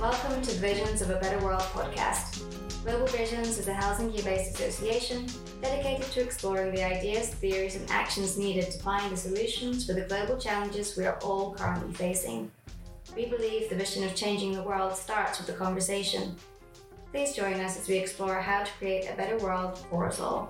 Welcome to the Visions of a Better World podcast. Global Visions is a Helsinki-based association dedicated to exploring the ideas, theories, and actions needed to find the solutions for the global challenges we are all currently facing. We believe the vision of changing the world starts with a conversation. Please join us as we explore how to create a better world for us all.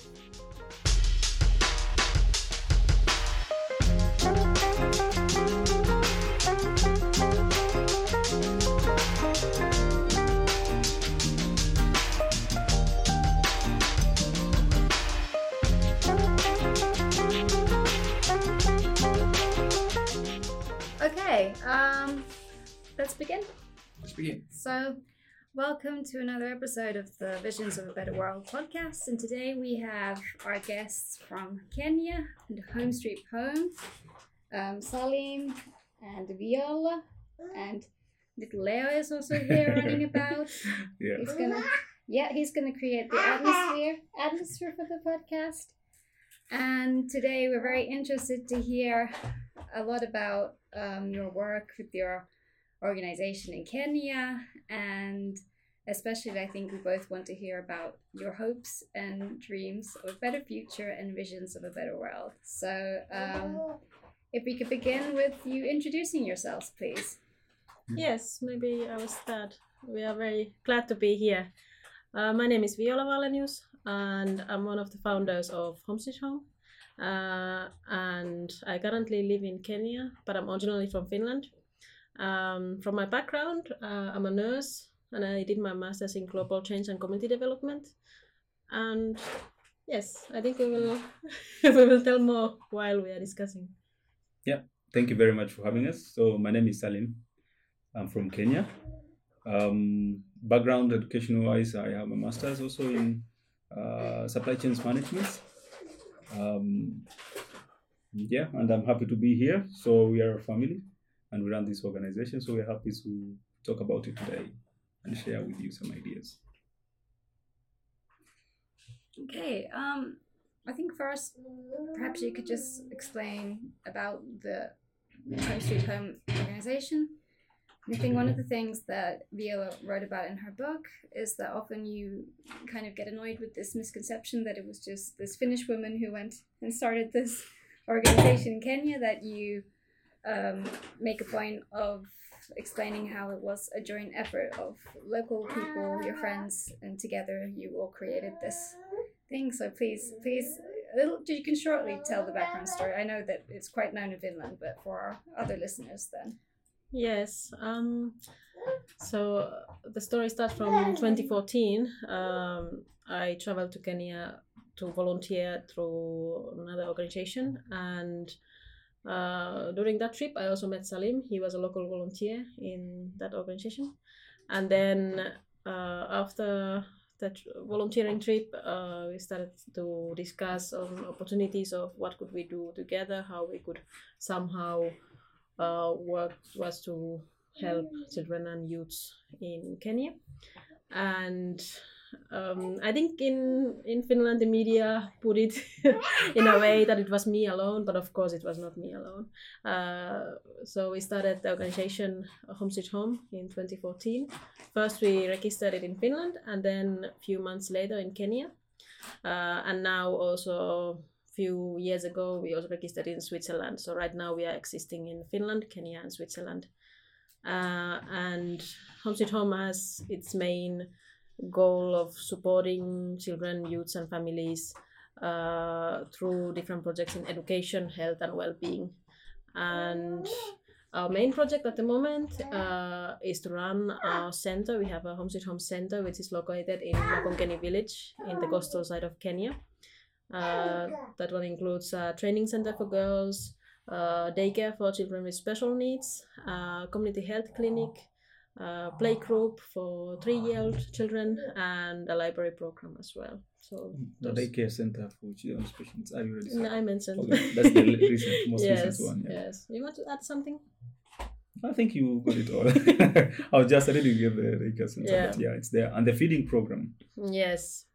Let's begin. So, welcome to another episode of the Visions of a Better World podcast. And today we have our guests from Kenya and Home Street Home, Salim and Viola, and little Leo is also here running about. He's gonna create the atmosphere for the podcast. And today we're very interested to hear a lot about your work with your organization in Kenya, and especially I think we both want to hear about your hopes and dreams of a better future and visions of a better world. So if we could begin with you introducing yourselves, please. Yes, maybe I will start. We are very glad to be here. My name is Viola Valenius, and I'm one of the founders of Home Street Home. And I currently live in Kenya, but I'm originally from Finland. From my background, I'm a nurse, and I did my master's in global change and community development. And yes, I think we will tell more while we are discussing. Yeah, thank you very much for having us. So my name is Salim. I'm from Kenya. Background education-wise, I have a master's also in supply chain management. And I'm happy to be here. So we are a family and we run this organization. So we're happy to talk about it today and share with you some ideas. Okay. I think first, perhaps you could just explain about the Home Street Home organization. I think one of the things that Viola wrote about in her book is that often you kind of get annoyed with this misconception that it was just this Finnish woman who went and started this organization in Kenya, that you make a point of explaining how it was a joint effort of local people, your friends, and together you all created this thing. So please, you can shortly tell the background story. I know that it's quite known in Finland, but for our other listeners then. Yes. So the story starts from 2014. I traveled to Kenya to volunteer through another organization, and during that trip I also met Salim. He was a local volunteer in that organization, and then after that volunteering trip we started to discuss on opportunities of what could we do together, how we could somehow work was to help children and youths in Kenya. And I think in Finland the media put it in a way that it was me alone, but of course it was not me alone. So we started the organization Home Street Home in 2014. First we registered it in Finland, and then a few months later in Kenya. And now also few years ago we also registered in Switzerland. So right now we are existing in Finland, Kenya, and Switzerland. And Home Street Home has its main goal of supporting children, youths, and families through different projects in education, health, and well-being. And our main project at the moment is to run our center. We have a Home Street Home center, which is located in Makongeni village in the coastal side of Kenya. That one includes a training center for girls, daycare for children with special needs, community health clinic, play group for 3-year-old children, and a library program as well. So the daycare center for children with special needs. Are you ready? No, I mentioned. Okay. That's the most recent one. Yeah. Yes. You want to add something? I think you got it all. I was just ready to give the daycare center, but it's there, and the feeding program. Yes.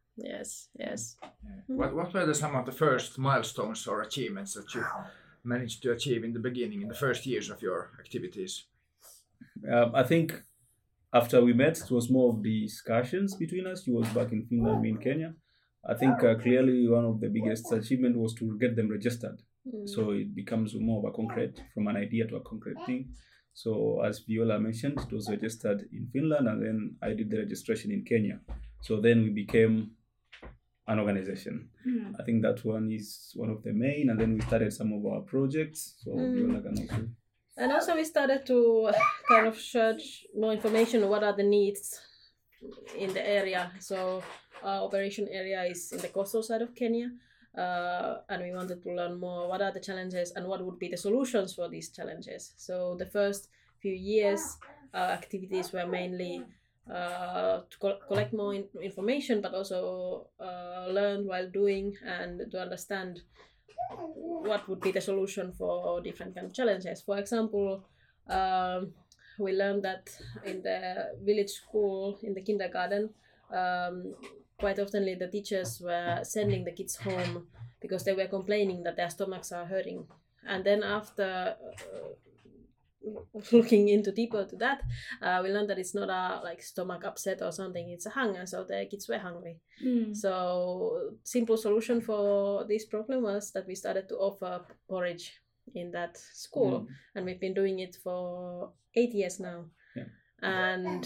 What were some of the first milestones or achievements that you managed to achieve in the beginning, in the first years of your activities? I think after we met, it was more of discussions between us. She was back in Finland, me in Kenya. I think clearly one of the biggest achievement was to get them registered. So it becomes more of a concrete, from an idea to a concrete thing. So as Viola mentioned, it was registered in Finland, and then I did the registration in Kenya. So then we became an organization. I think that one is one of the main, and then we started some of our projects. So Viola can also. And also we started to kind of search more information on what are the needs in the area. So our operation area is in the coastal side of Kenya. And we wanted to learn more what are the challenges and what would be the solutions for these challenges. So the first few years, our activities were mainly to collect more information, but also learn while doing and to understand what would be the solution for different kind of challenges. For example, we learned that in the village school, in the kindergarten, quite often the teachers were sending the kids home because they were complaining that their stomachs are hurting. And then after looking into deeper to that, we learned that it's not a like stomach upset or something, it's a hunger, so the kids were hungry. So simple solution for this problem was that we started to offer porridge in that school, and we've been doing it for 8 years now. And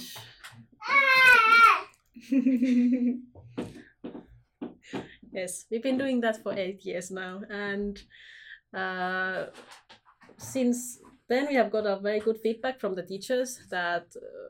yes, we've been doing that for 8 years now, and since then we have got a very good feedback from the teachers that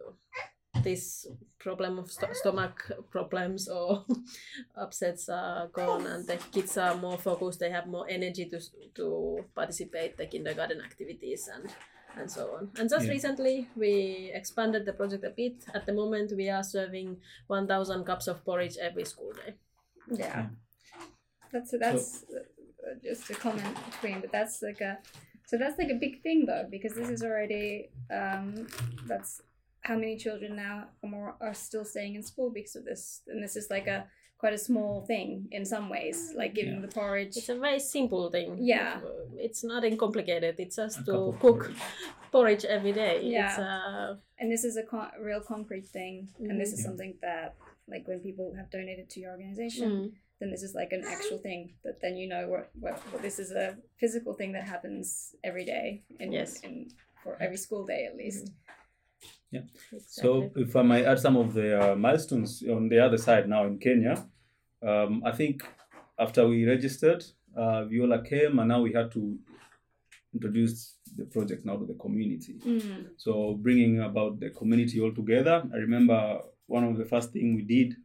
this problem of stomach problems or upsets are gone, and the kids are more focused, they have more energy to participate in the kindergarten activities and so on. And just recently we expanded the project a bit. At the moment we are serving 1,000 cups of porridge every school day. Yeah. That's just a comment between, but that's like a big thing though, because this is already that's how many children now are still staying in school because of this, and this is like quite a small thing in some ways, like giving the porridge. It's a very simple thing. Yeah, it's nothing complicated. It's just to cook porridge every day. Yeah, and this is a real concrete thing, and this is something that, like, when people have donated to your organization, then this is like an actual thing that then you know what this is a physical thing that happens every day, for every school day at least. Yeah. Exactly. So if I might add some of the milestones on the other side now in Kenya, I think after we registered, Viola came, and now we had to introduce the project now to the community. So bringing about the community all together. I remember one of the first thing we did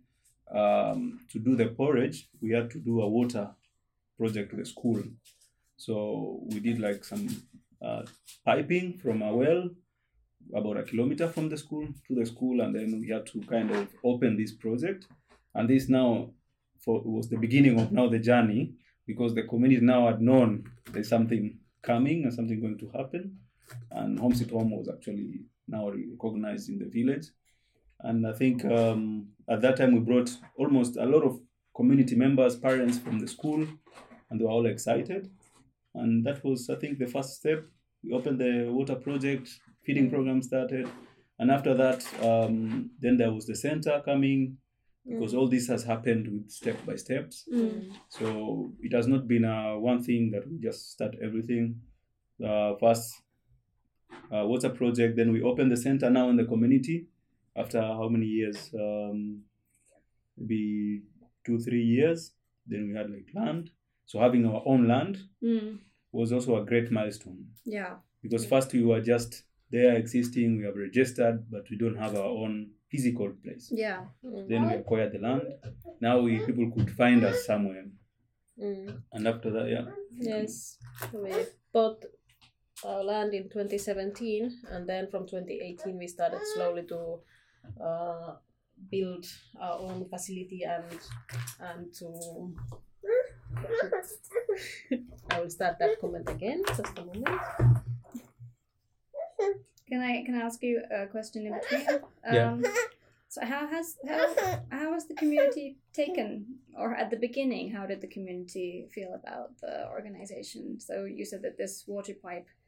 to do the porridge, we had to do a water project to the school. So we did like some piping from a well about 1 kilometer from the school to the school, and then we had to kind of open this project. And this now was the beginning of now the journey, because the community now had known there's something coming and something going to happen, and Home Sweet Home was actually now recognized in the village. And I think at that time we brought almost a lot of community members, parents from the school, and they were all excited. And that was, I think, the first step. We opened the water project, feeding program started, and after that, then there was the center coming, because all this has happened with step by steps. So it has not been one thing that we just start everything. First, water project, then we opened the center now in the community. After how many years? Maybe 2-3 years. Then we had like land. So having our own land was also a great milestone. Yeah. Because first we were just there existing, we have registered, but we don't have our own physical place. Yeah. Then we acquired the land. Now people could find us somewhere. And after that, Yes. We bought our land in 2017, and then from 2018 we started slowly to build our own facility and to I will start that comment again, just a moment. Can I ask you a question in between? So how has the community taken, or at the beginning, how did the community feel about the organization? So you said that this water pipe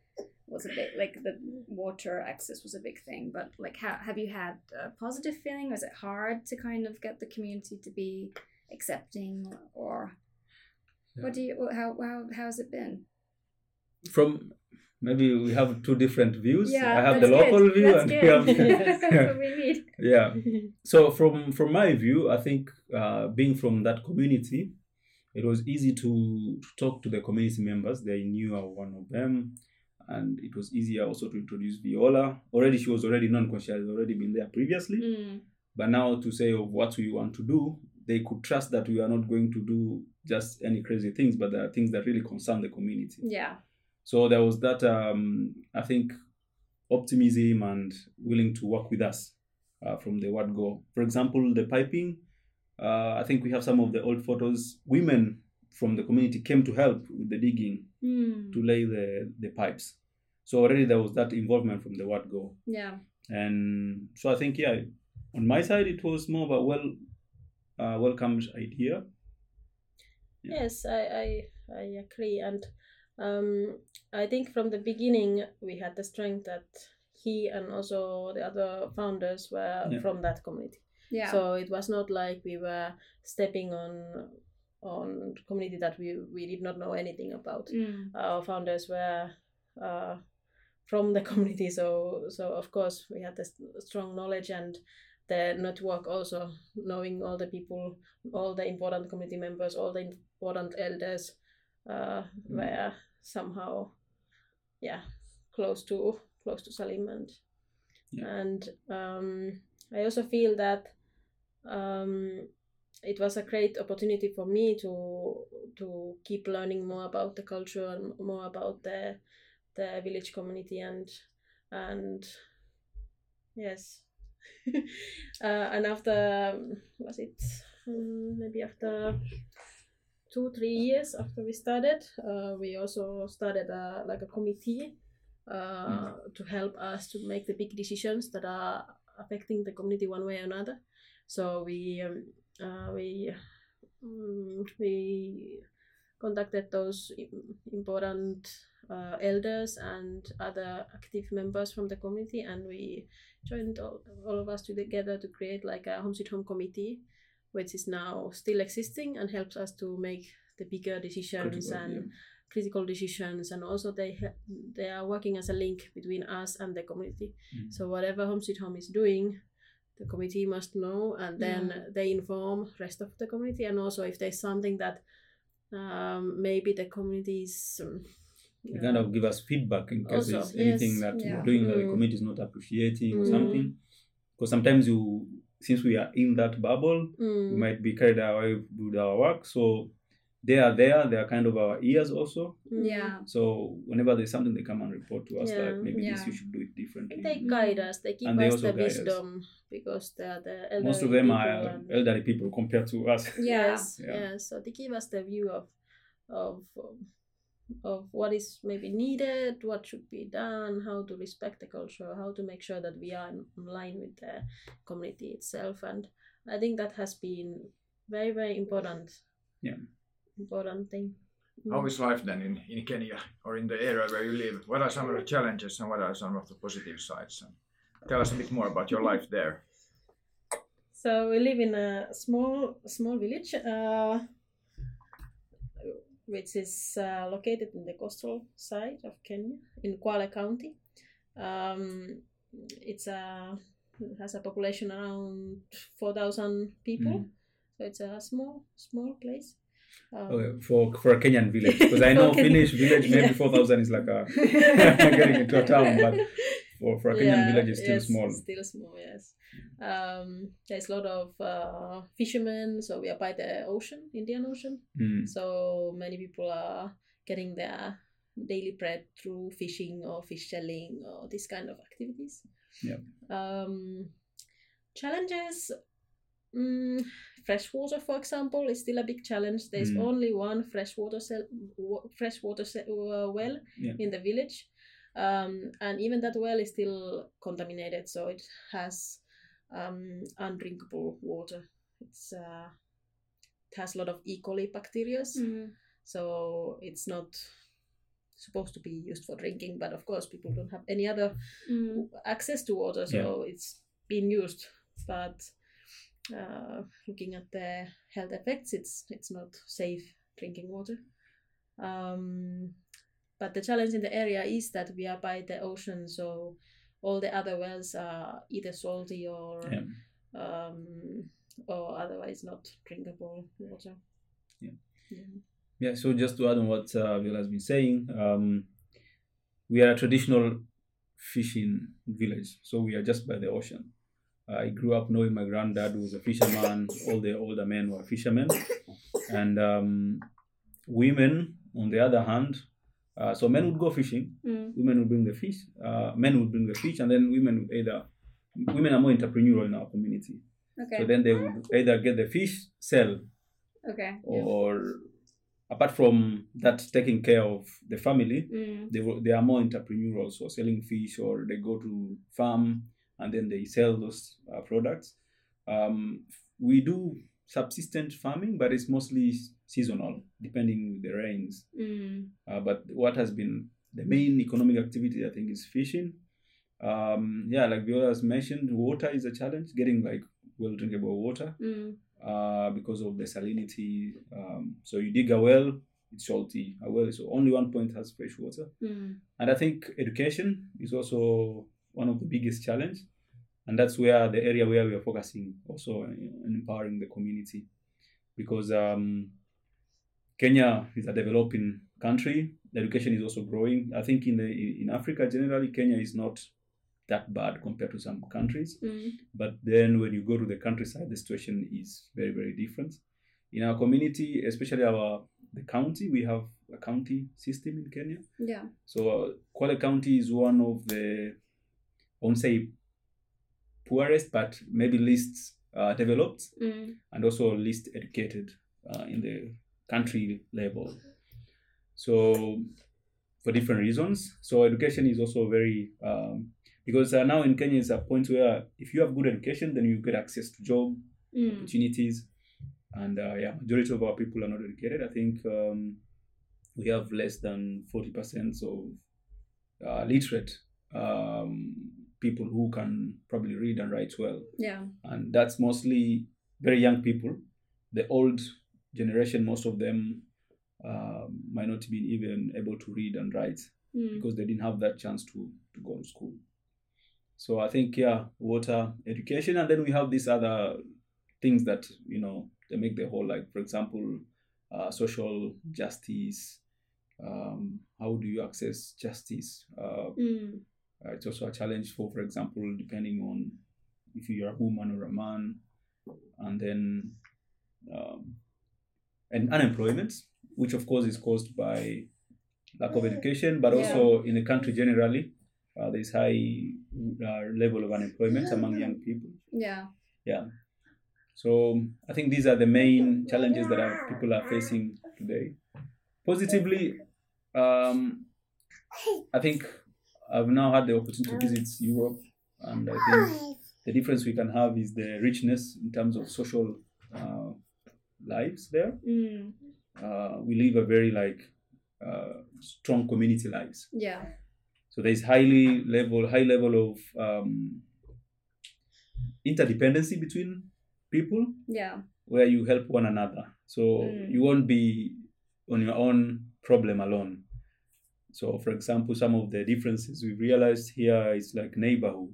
was a bit like the water access was a big thing. But like, how have you had a positive feeling? Was it hard to kind of get the community to be accepting, or what do you how's it been? From maybe we have two different views. Yeah, I have the that's local good. view That's and good. you have That's what we need. yeah. So from my view, I think being from that community, it was easy to talk to the community members. They knew I was one of them, and it was easier also to introduce Viola. Already she was already known because she had already been there previously. Mm. But now to say of what we want to do, they could trust that we are not going to do just any crazy things, but there are things that really concern the community. Yeah. So there was that, I think, optimism and willing to work with us from the word go. For example, the piping, I think we have some of the old photos. Women from the community came to help with the digging to lay the pipes. So already there was that involvement from the word go. Yeah. And so I think, yeah, on my side, it was more of a welcomed idea. Yeah. Yes, I agree. And I think from the beginning, we had the strength that he and also the other founders were from that community. Yeah. So it was not like we were stepping on community that we did not know anything about. Our founders were from the community, so of course we had this strong knowledge and the network also, knowing all the people, all the important community members, all the important elders were somehow close to Salim, and I also feel that it was a great opportunity for me to keep learning more about the culture and more about the village community and yes. And after maybe after 2-3 years after we started, we also started a committee to help us to make the big decisions that are affecting the community one way or another. So we contacted those important elders and other active members from the community, and we joined all of us together to create like a Home Sweet Home committee, which is now still existing and helps us to make the bigger decisions critical decisions, and also they are working as a link between us and the community. So whatever Home Sweet Home is doing, the committee must know, and then they inform rest of the community. And also if there's something that maybe the community is they kind of give us feedback in case there's anything that we're doing that the community is not appreciating or something. Because sometimes since we are in that bubble, we might be carried away with our work. So they are there, they are kind of our ears also. Yeah. So whenever there's something, they come and report to us like maybe this you should do it differently. They guide us, they give us the wisdom because they are the elderly. Most of them are elderly people compared to us. Yes. So they give us the view of what is maybe needed, what should be done, how to respect the culture, how to make sure that we are in line with the community itself. And I think that has been very, very important. Yeah. Important thing. How is life then in Kenya or in the area where you live? What are some of the challenges and what are some of the positive sides? Tell us a bit more about your life there. So we live in a small village, which is located in the coastal side of Kenya, in Kwale County. It has a population around 4,000 people, so it's a small place. Okay, for a Kenyan village, because I know Finnish village maybe 4,000 is like getting into a town, but for a Kenyan village it's still small. Still small, yes. There's a lot of fishermen, so we are by the ocean, Indian Ocean. So many people are getting their daily bread through fishing or fish selling or this kind of activities. Challenges. Freshwater, for example, is still a big challenge. There's only one freshwater well in the village, and even that well is still contaminated, so it has undrinkable water. It has a lot of E. coli bacteria, so it's not supposed to be used for drinking, but of course people don't have any other access to water, so it's being used. But looking at the health effects, it's not safe drinking water. But the challenge in the area is that we are by the ocean, so all the other wells are either salty or otherwise not drinkable water. Yeah, so just to add on what Viola has been saying, we are a traditional fishing village, so we are just by the ocean. I grew up knowing my granddad was a fisherman, all the older men were fishermen, and women, on the other hand, so men would go fishing, women would bring the fish, men would bring the fish, and then women are more entrepreneurial in our community. Okay. So then they would either get the fish, sell, or apart from that, taking care of the family, they are more entrepreneurial, so selling fish, or they go to farm and then they sell those products. We do subsistence farming, but it's mostly seasonal, depending with the rains. But what has been the main economic activity, I think, is fishing. Like Viola has mentioned, water is a challenge, getting like well drinkable water. Because of the salinity. So you dig a well, it's salty. A well is only one point has fresh water. And I think education is also one of the biggest challenge. And that's where the area where we are focusing also on empowering the community. Because Kenya is a developing country. The education is also growing. I think in Africa generally, Kenya is not that bad compared to some countries. But then when you go to the countryside, the situation is very, very different. In our community, especially the county, we have a county system in Kenya. Yeah. So Kwale County is one of the, I won't say poorest, but maybe least developed and also least educated in the country level. So for different reasons. So education is also very because now in Kenya is a point where if you have good education, then you get access to job opportunities. And majority of our people are not educated. I think we have less than 40% of literate people who can probably read and write well. Yeah. And that's mostly very young people. The old generation, most of them might not be even able to read and write because they didn't have that chance to go to school. So I think, water, education, and then we have these other things that, they make the whole, like, for example, social justice. How do you access justice? It's also a challenge for example, depending on if you're a woman or a man. And then and unemployment, which of course is caused by lack of education, but also in the country generally, there's high level of unemployment among young people. Yeah. So I think these are the main challenges that people are facing today. Positively, I think I've now had the opportunity to visit Europe, and I think the difference we can have is the richness in terms of social lives there. We live a very strong community lives. Yeah. So there's high level of interdependency between people. Yeah. Where you help one another. So you won't be on your own problem alone. So for example, some of the differences we've realized here is like neighborhood.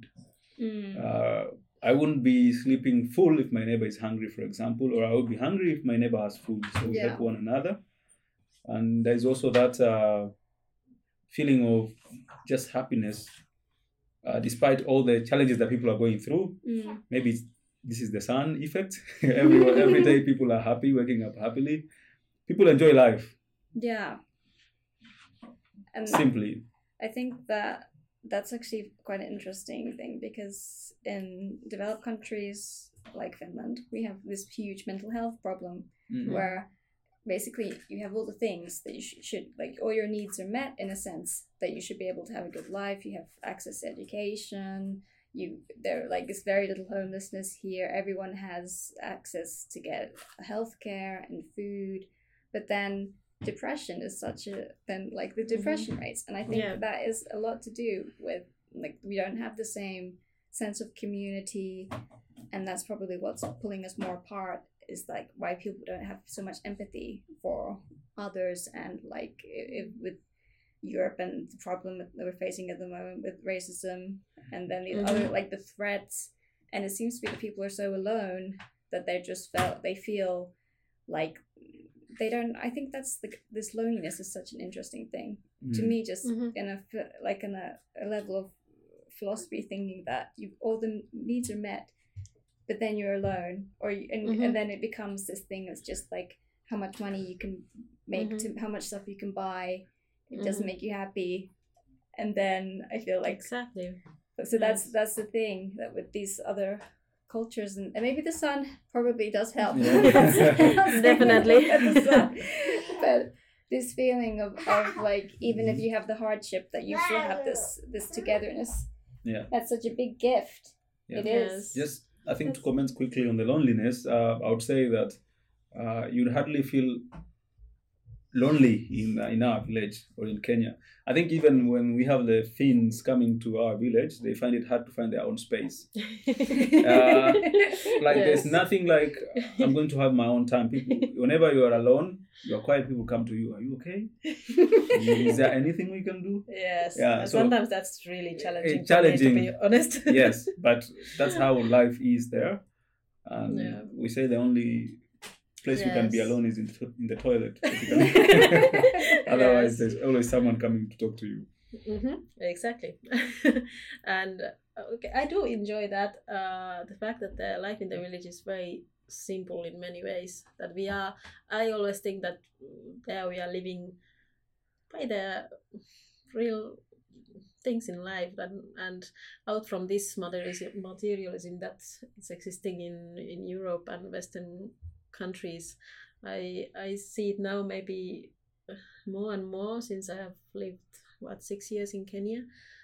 I wouldn't be sleeping full if my neighbor is hungry, for example, or I would be hungry if my neighbor has food. So we help one another. And there's also that feeling of just happiness, despite all the challenges that people are going through. Maybe this is the sun effect. Every day people are happy, waking up happily. People enjoy life. Yeah. And simply. I think that's actually quite an interesting thing, because in developed countries like Finland, we have this huge mental health problem where basically you have all the things that you should like, all your needs are met in a sense that you should be able to have a good life. You have access to education. There is very little homelessness here. Everyone has access to get healthcare and food. But then depression is such a then like the depression rates, and I think that is a lot to do with like we don't have the same sense of community, and that's probably what's pulling us more apart, is like why people don't have so much empathy for others, and like with Europe and the problem that we're facing at the moment with racism, and then the other like the threats, and it seems to be that people are so alone that they feel like they don't. I think that's this loneliness is such an interesting thing to me, just in a level of philosophy, thinking that all the needs are met, but then you're alone, and then it becomes this thing that's just like how much money you can make, to how much stuff you can buy. It doesn't make you happy, and then I feel like exactly. So that's the thing, that with these other cultures, and maybe the sun probably does help. Definitely. But this feeling of like, even if you have the hardship, that you still have this togetherness. Yeah, that's such a big gift. Yeah. It is. Yes, I think to comment quickly on the loneliness, I would say that you'd hardly feel lonely in our village or in Kenya. I think even when we have the Finns coming to our village, they find it hard to find their own space. There's nothing like, I'm going to have my own time. People, whenever you are alone, you're quiet, people come to you. Are you okay? Is there anything we can do? Yes. Yeah, sometimes that's really challenging. Challenging, to be honest. Yes, but that's how life is there. And we say the only place you can be alone is in the toilet. Otherwise, there's always someone coming to talk to you. Exactly. And I do enjoy that, the fact that the life in the village is very simple in many ways. That I always think that there we are living by the real things in life, and out from this materialism that is existing in Europe and Western countries. I see it now maybe more and more since I have lived 6 years in Kenya,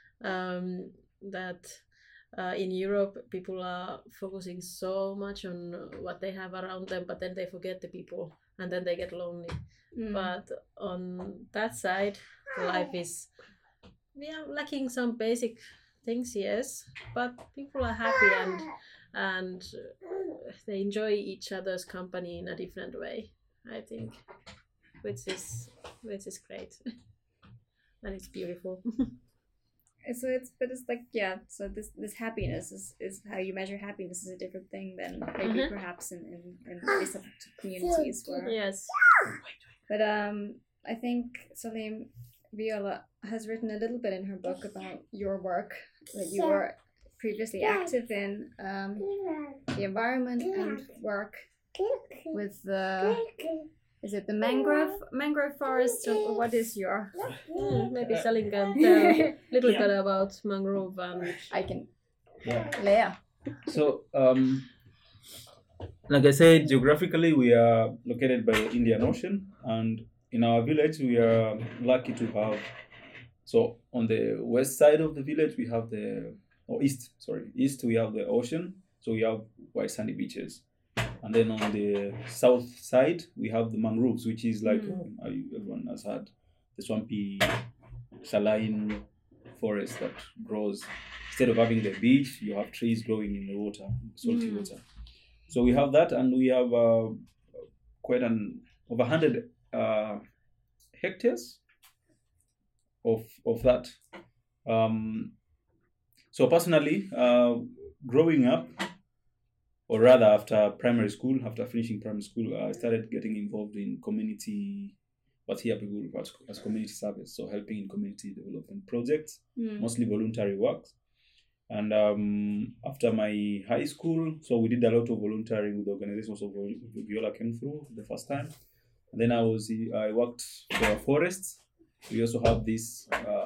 that in Europe people are focusing so much on what they have around them, but then they forget the people, and then they get lonely. But on that side, life is, we are lacking some basic things, yes, but people are happy and they enjoy each other's company in a different way, I think, which is great. And it's beautiful. So it's like, so this happiness is how you measure happiness is a different thing than maybe perhaps in these communities where. Yes. But I think Salim, Viola has written a little bit in her book about your work that you were previously active in, the environment and work with the, is it the mangrove forest, or what is your? Maybe Salim can tell a little bit about mangrove and I can. Yeah. Leah. So, like I said, geographically we are located by the Indian Ocean, and in our village we are lucky to have. So on the west side of the village we have east we have the ocean, so we have white sandy beaches, and then on the south side we have the mangroves, which is like everyone has had the swampy saline forest that grows. Instead of having the beach, you have trees growing in the water, salty water. So we have that, and we have quite over 100 hectares of that. So personally, growing up, or rather after finishing primary school, I started getting involved in community, what here people refer to as community service, so helping in community development projects, mostly voluntary work. And after my high school, so we did a lot of volunteering with organizations. So Viola came through the first time. And then I worked for forests. We also have this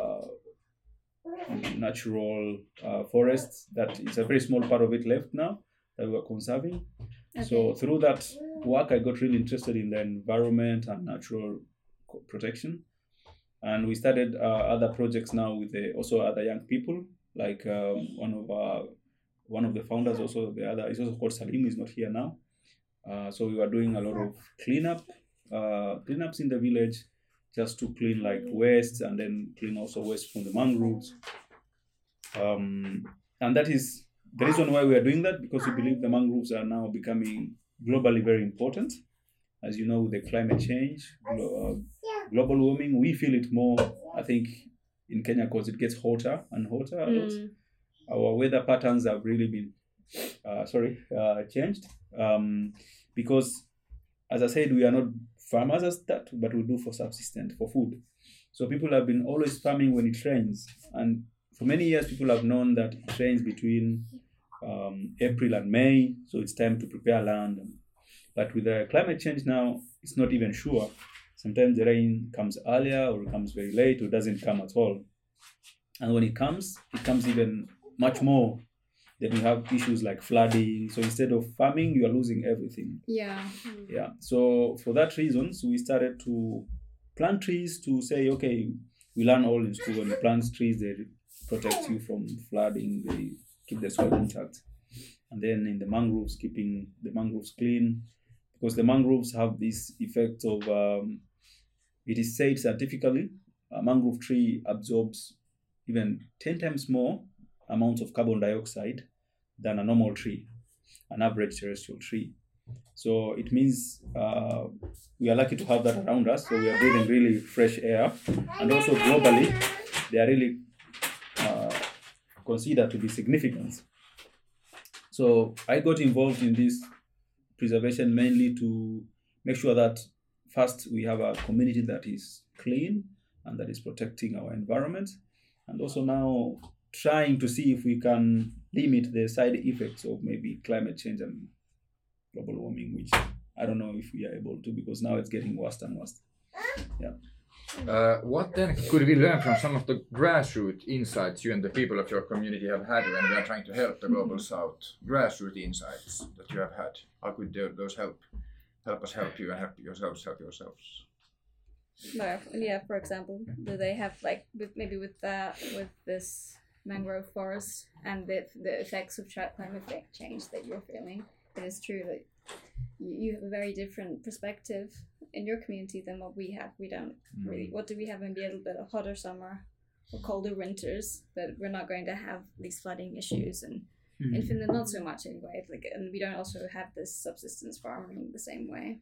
natural forests that is a very small part of it left now that we're conserving. Okay. So through that work, I got really interested in the environment and natural protection. And we started other projects now with also other young people. Like one of the founders, also the other is also called Salim, is not here now. So we were doing a lot of cleanup cleanups in the village, just to clean like waste and then clean also waste from the mangroves. And that is the reason why we are doing that, because we believe the mangroves are now becoming globally very important. As you know, with the climate change, global warming, we feel it more, I think, in Kenya because it gets hotter and hotter a lot. Our weather patterns have really been changed, because, as I said, we are not farmers as that, but we do for subsistence, for food. So people have been always farming when it rains, and for many years people have known that it rains between April and May, so it's time to prepare land. But with the climate change now, it's not even sure. Sometimes the rain comes earlier, or it comes very late, or doesn't come at all. And when it comes even much more. Then you have issues like flooding. So instead of farming, you are losing everything. Yeah. Yeah. So for that reason, we started to plant trees to say, okay, we learn all in school, when you plant trees, they protect you from flooding, they keep the soil intact. And then in the mangroves, keeping the mangroves clean, because the mangroves have this effect of, it is said scientifically, a mangrove tree absorbs even 10 times more amounts of carbon dioxide than a normal tree, an average terrestrial tree. So it means we are lucky to have that around us. So we are breathing really fresh air, and also globally, they are really considered to be significant. So I got involved in this preservation mainly to make sure that first we have a community that is clean and that is protecting our environment, and also now trying to see if we can limit the side effects of maybe climate change and global warming, which I don't know if we are able to, because now it's getting worse and worse. Yeah. What then could we learn from some of the grassroots insights you and the people of your community have had when we are trying to help the Global South? Grassroots insights that you have had. How could those help us help you and help yourselves help yourselves? No, yeah. For example, do they have maybe with this mangrove forest and the effects of climate change that you're feeling? It is true that you have a very different perspective in your community than what we have. We don't really. What do we have? Maybe a little bit of hotter summer or colder winters, but we're not going to have these flooding issues, and in Finland not so much anyway. And we don't also have this subsistence farming the same way.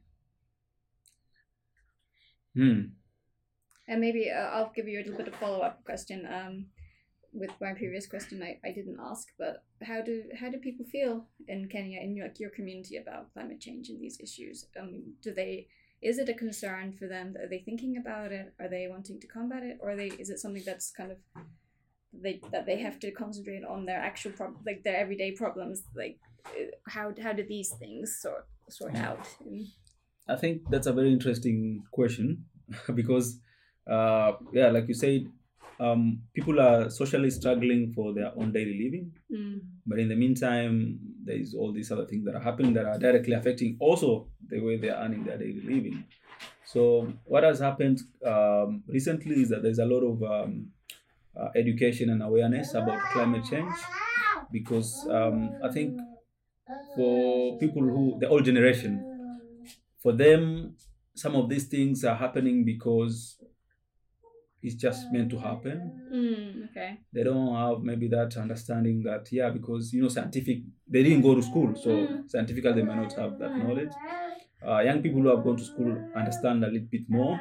And maybe I'll give you a little bit of follow-up question. With my previous question, I didn't ask, but how do people feel in Kenya, in your community, about climate change and these issues? Is it a concern for them? Are they thinking about it? Are they wanting to combat it, or is it something that's kind of that they have to concentrate on their actual their everyday problems? How do these things sort out? I think that's a very interesting question because, like you said, people are socially struggling for their own daily living. But in the meantime, there is all these other things that are happening that are directly affecting also the way they are earning their daily living. So what has happened recently is that there's a lot of education and awareness about climate change, because I think for people the old generation, for them, some of these things are happening because it's just meant to happen. Okay. They don't have maybe that understanding that, because, they didn't go to school, so scientifically they might not have that knowledge. Young people who have gone to school understand a little bit more.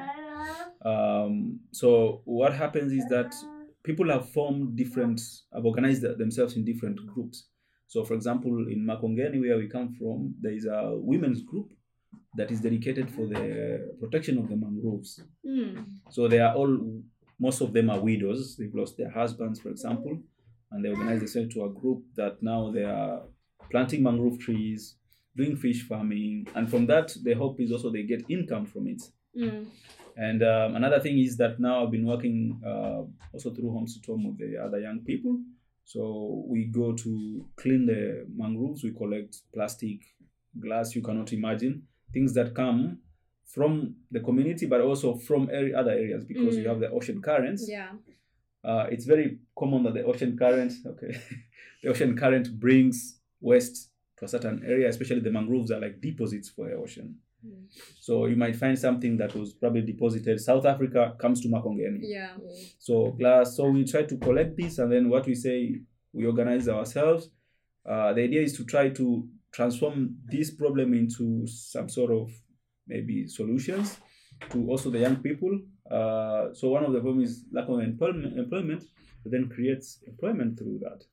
So what happens is that people have organized themselves in different groups. So for example, in Makongeni, where we come from, there is a women's group that is dedicated for the protection of the mangroves. So most of them are widows. They've lost their husbands, for example, and they organize themselves to a group that now they are planting mangrove trees, doing fish farming, and from that, the hope is also they get income from it. And another thing is that now I've been working also through Homes at Home with the other young people. So we go to clean the mangroves. We collect plastic, glass, you cannot imagine, things that come from the community, but also from other areas, because you have the ocean currents. It's very common that the ocean current brings waste to a certain area, especially the mangroves are like deposits for the ocean. So you might find something that was probably deposited South Africa comes to Makongeni. Yeah. So glass. So we try to collect this, and then what we say, we organize ourselves. The idea is to try to transform this problem into some sort of maybe solutions to also the young people. So one of the problems is lack of employment, but then creates employment through that.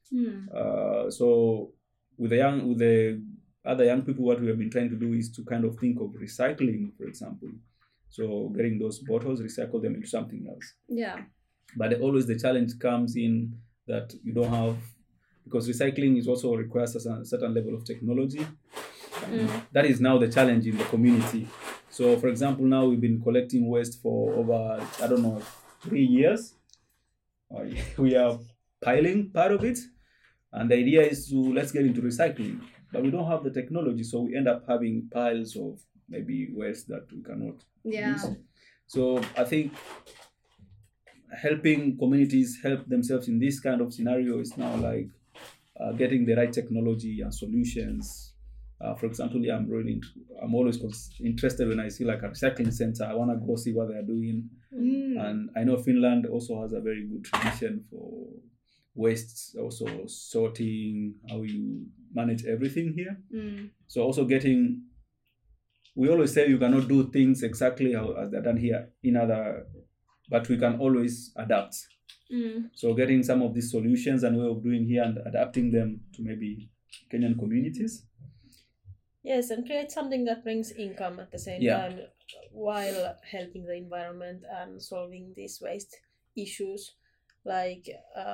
So with the other young people, what we have been trying to do is to kind of think of recycling, for example. So getting those bottles, recycle them into something else. Yeah. But always the challenge comes in that you don't have, because recycling is also requires a certain level of technology. That is now the challenge in the community. So for example, now we've been collecting waste for over, 3 years. We are piling part of it. And the idea is to let's get into recycling. But we don't have the technology, so we end up having piles of maybe waste that we cannot use. So I think helping communities help themselves in this kind of scenario is now like getting the right technology and solutions. For example, I'm always interested when I see like a recycling center. I want to go see what they are doing. And I know Finland also has a very good tradition for waste, also sorting, how you manage everything here. So also we always say you cannot do things exactly how they're done here but we can always adapt. So getting some of these solutions and way of doing here and adapting them to maybe Kenyan communities. Yes, and create something that brings income at the same time while helping the environment and solving these waste issues. Like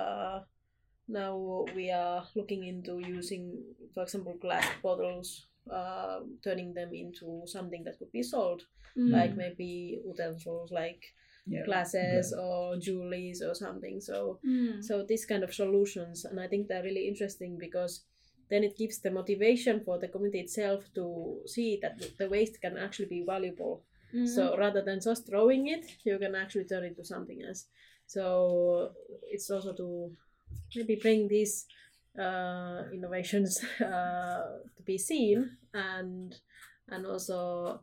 now we are looking into using, for example, glass bottles, turning them into something that could be sold, like maybe utensils like glasses or jewelries or something. So this kind of solutions, and I think they're really interesting because then it gives the motivation for the community itself to see that the waste can actually be valuable. So rather than just throwing it, you can actually turn it into something else. So it's also to maybe bring these innovations to be seen and also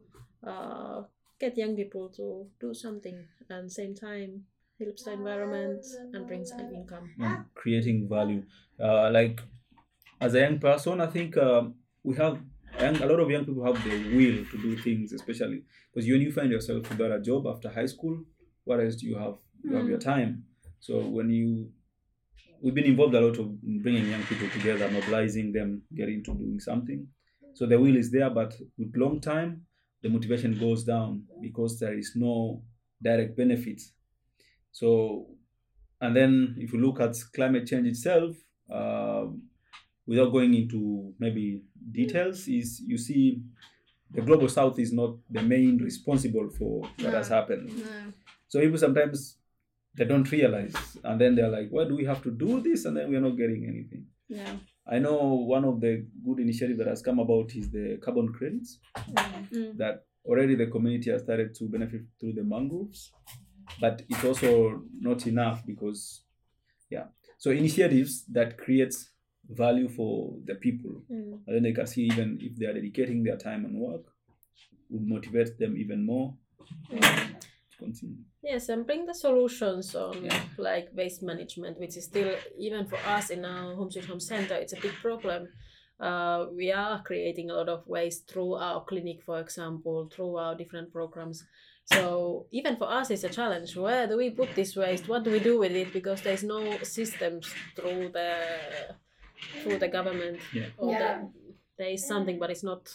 get young people to do something and same time helps the environment and brings an income. And creating value. Like as a young person, I think we have a lot of young people have the will to do things, especially because when you find yourself without a job after high school, what else do you have? You have your time. So we've been involved a lot of bringing young people together, mobilizing them, getting to doing something. So the will is there, but with long time, the motivation goes down because there is no direct benefits. So, and then if you look at climate change itself, without going into maybe details, is you see the global south is not the main responsible for what has happened. So people sometimes they don't realize, and then they're like, why do we have to do this? And then we're not getting anything. I know one of the good initiatives that has come about is the carbon credits that already the community has started to benefit through the mangroves, but it's also not enough because, so initiatives that creates value for the people, and then they can see even if they are dedicating their time and work, would motivate them even more to continue. Yes, and bring the solutions on like waste management, which is still, even for us in our Home Sweet Home Center, it's a big problem. We are creating a lot of waste through our clinic, for example, through our different programs. So even for us, it's a challenge. Where do we put this waste? What do we do with it? Because there's no systems through the government. There is something, but it's not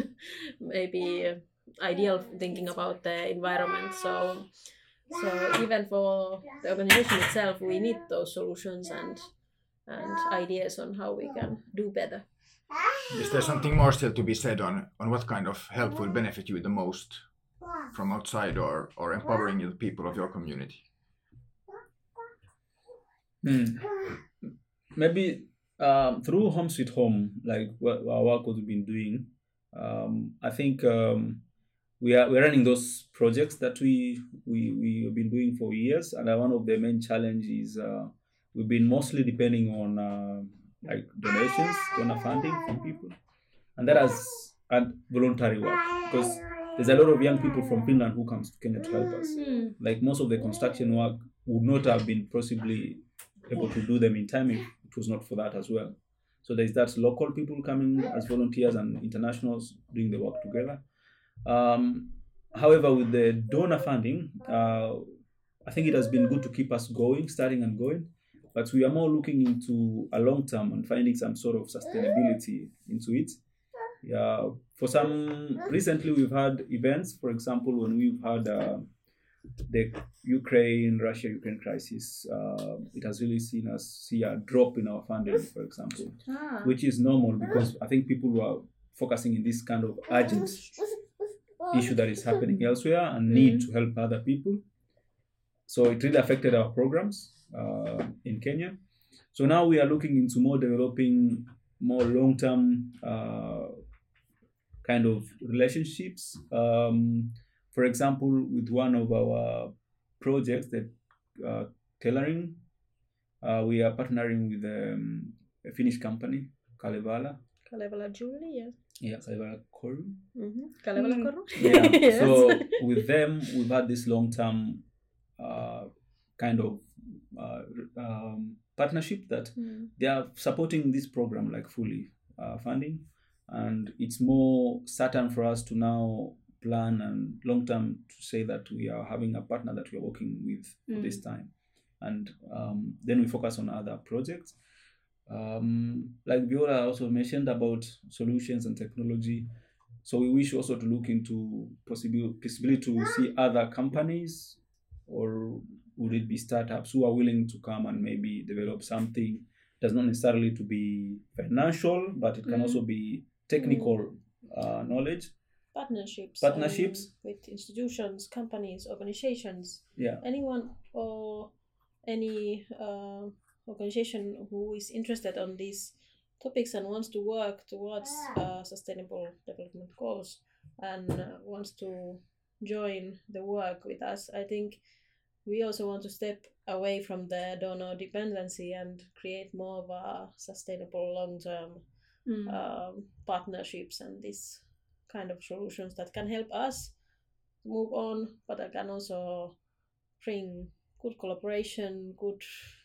maybe ideal thinking about the environment. So even for the organization itself, we need those solutions and ideas on how we can do better. Is there something more still to be said on what kind of help will benefit you the most from outside or empowering the people of your community? Maybe through Home Sweet Home, like what our work we've been doing, I think we're running those projects that we have been doing for years, and one of the main challenges is we've been mostly depending on like donations, donor funding from people, and that has and voluntary work, because there's a lot of young people from Finland who comes to Kenya to help us. Like most of the construction work would not have been possibly able to do them in time if it was not for that as well. So there's that local people coming as volunteers and internationals doing the work together. However, with the donor funding, I think it has been good to keep us going, starting and going. But we are more looking into a long term and finding some sort of sustainability into it. Yeah, for some, recently we've had events. For example, when we've had the Russia-Ukraine crisis, it has really seen us see a drop in our funding, for example, which is normal because I think people were focusing in this kind of urgent issue that is happening elsewhere and need to help other people. So it really affected our programs in Kenya. So now we are looking into more developing more long-term kind of relationships. For example, with one of our projects, the tailoring, we are partnering with a Finnish company, Kalevala. Kalevala Jewelry, yes. Yeah, Kalevala Koru. Kalevala Koru. Yeah. Yes. So with them, we've had this long-term kind of partnership that they are supporting this program like fully funding, and it's more certain for us to now plan and long term to say that we are having a partner that we are working with for this time, and then we focus on other projects. Like Viola also mentioned about solutions and technology, so we wish also to look into possibility to see other companies, or would it be startups who are willing to come and maybe develop something. It does not necessarily to be financial, but it can also be technical knowledge. Partnerships with institutions, companies, organizations. Yeah. Anyone or any organization who is interested on these topics and wants to work towards sustainable development goals and wants to join the work with us, I think we also want to step away from the donor dependency and create more of a sustainable long-term partnerships and this kind of solutions that can help us move on, but that can also bring good collaboration, good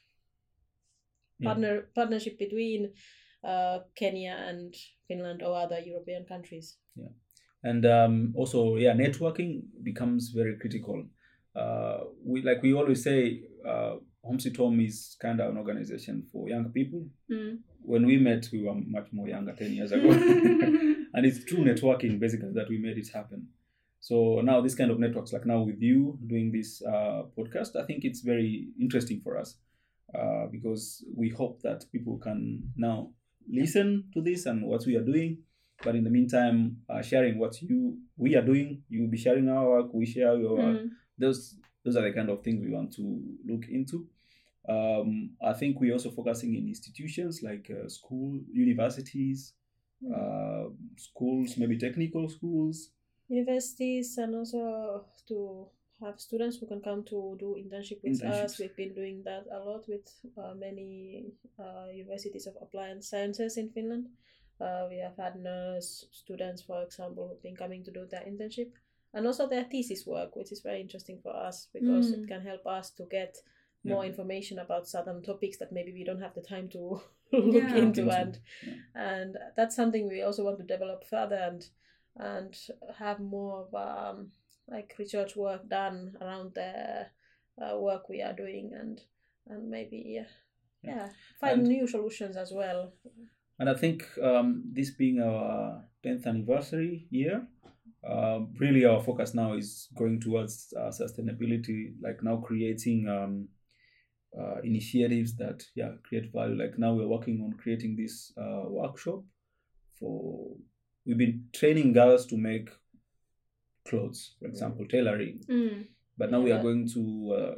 partnership between Kenya and Finland or other European countries. Yeah, and also networking becomes very critical. We always say, Home Sweet Home is kind of an organization for young people. When we met, we were much more younger 10 years ago. And it's through networking, basically, that we made it happen. So now this kind of networks, like now with you doing this podcast, I think it's very interesting for us because we hope that people can now listen to this and what we are doing. But in the meantime, sharing what we are doing, you will be sharing our work, we share your work. Those are the kind of things we want to look into. I think we're also focusing in institutions like school, universities, schools, maybe technical schools. Universities, and also to have students who can come to do internship with us. We've been doing that a lot with many universities of applied sciences in Finland. We have had nurse students, for example, who've been coming to do their internship. And also their thesis work, which is very interesting for us because it can help us to get more information about certain topics that maybe we don't have the time to look into. And that's something we also want to develop further and have more of like research work done around the work we are doing and maybe find new solutions as well. And I think this being our 10th anniversary year, really our focus now is going towards sustainability, like now creating initiatives that create value. Like now we're working on creating this workshop we've been training girls to make clothes, for example, tailoring. But now we are going to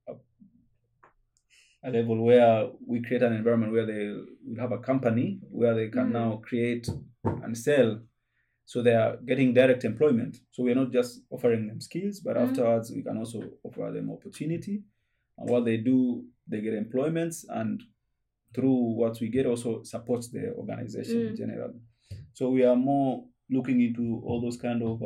a level where we create an environment where they will have a company where they can now create and sell. So they are getting direct employment. So we're not just offering them skills, but afterwards we can also offer them opportunity. And what they do, they get employments, and through what we get also supports the organization in general. So we are more looking into all those kind of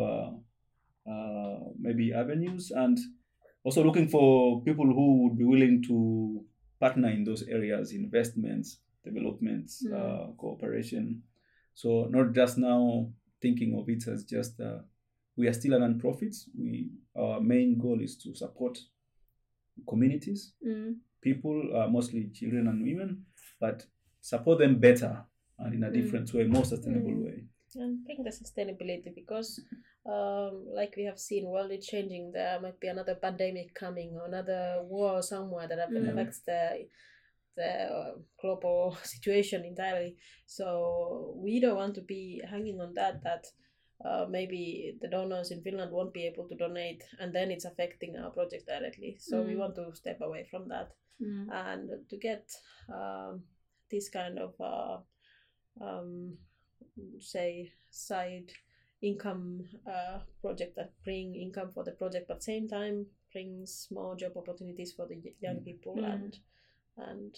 maybe avenues, and also looking for people who would be willing to partner in those areas, investments, developments, cooperation. So not just now thinking of it as just we are still a non-profit. Our main goal is to support communities, people, mostly children and women, but support them better and in a different way, more sustainable way. I think the sustainability, because like we have seen, world is changing. There might be another pandemic coming or another war somewhere that affects the global situation entirely. So we don't want to be hanging on that maybe the donors in Finland won't be able to donate, and then it's affecting our project directly. So we want to step away from that and to get this kind of say side income project that bring income for the project, but same time brings more job opportunities for the young people and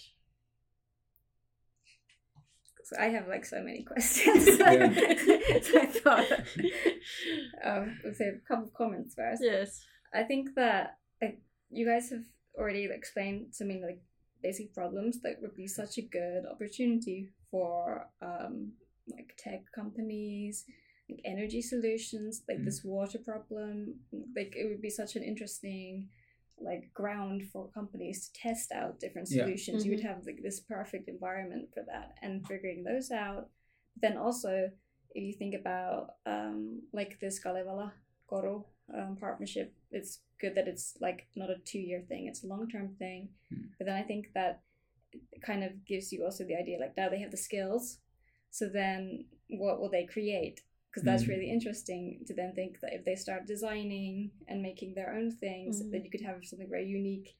so I have like so many questions. So I thought we'll say a couple of comments first. Yes, I think that you guys have already explained some like basic problems that would be such a good opportunity for like tech companies, like energy solutions, like this water problem. Like it would be such an interesting like ground for companies to test out different solutions. You would have like this perfect environment for that and figuring those out. Then also if you think about like this Kalevala Koru partnership, it's good that it's like not a 2-year thing, it's a long-term thing. But then I think that it kind of gives you also the idea like now they have the skills, so then what will they create? Because that's really interesting to then think that if they start designing and making their own things, then you could have something very unique,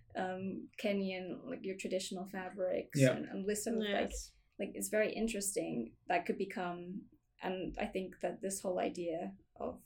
Kenyan, like your traditional fabrics and list of like it's very interesting. That could become, and I think that this whole idea of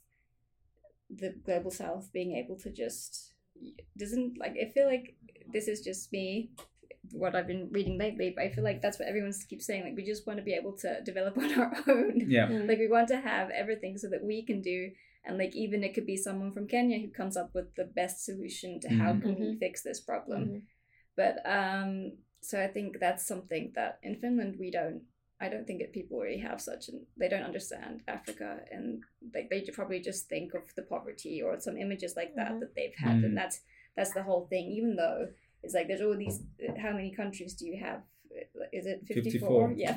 the global south being able to just doesn't like, I feel like this is just me, what I've been reading lately, but I feel like that's what everyone keeps saying, like we just want to be able to develop on our own. Like we want to have everything so that we can do, and like even it could be someone from Kenya who comes up with the best solution to how can we fix this problem. But so I think that's something that in Finland I don't think that people really have they don't understand Africa, and like they probably just think of the poverty or some images like that they've had, and that's the whole thing. Even though it's like there's all these, how many countries do you have? Is it 54? Yeah.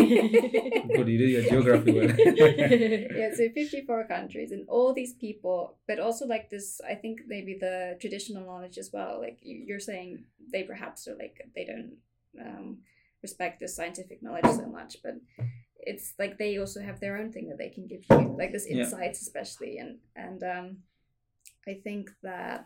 Good, you did your geography well. Yeah, so 54 countries and all these people, but also like this, I think maybe the traditional knowledge as well. Like you're saying they perhaps are like, they don't respect the scientific knowledge so much, but it's like they also have their own thing that they can give you, like this insights especially. And I think that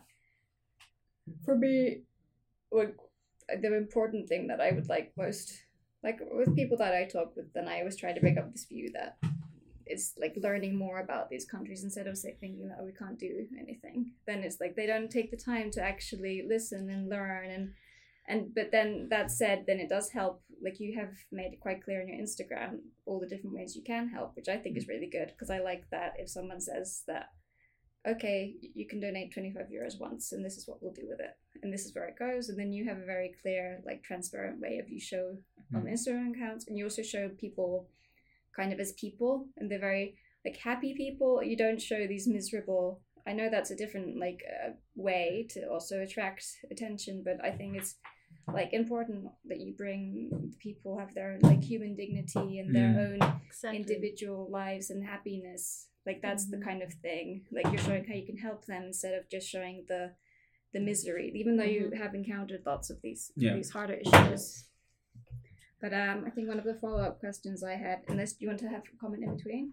for me, like the important thing that I would like most, like with people that I talk with, then I always try to bring up this view that it's like learning more about these countries instead of thinking that we can't do anything. Then it's like they don't take the time to actually listen and learn, and but then that said, then it does help. Like you have made it quite clear on your Instagram all the different ways you can help, which I think is really good, because I like that if someone says that, okay, you can donate 25 euros once and this is what we'll do with it and this is where it goes, and then you have a very clear, like transparent way of you show on Instagram accounts, and you also show people kind of as people, and they're very like happy people. You don't show these miserable, I know that's a different like way to also attract attention, but I think it's like important that you bring people have their like human dignity and their own individual lives and happiness. Like that's the kind of thing, like you're showing how you can help them instead of just showing the misery, even though you have encountered lots of these harder issues. But I think one of the follow-up questions I had, unless you want to have a comment in between,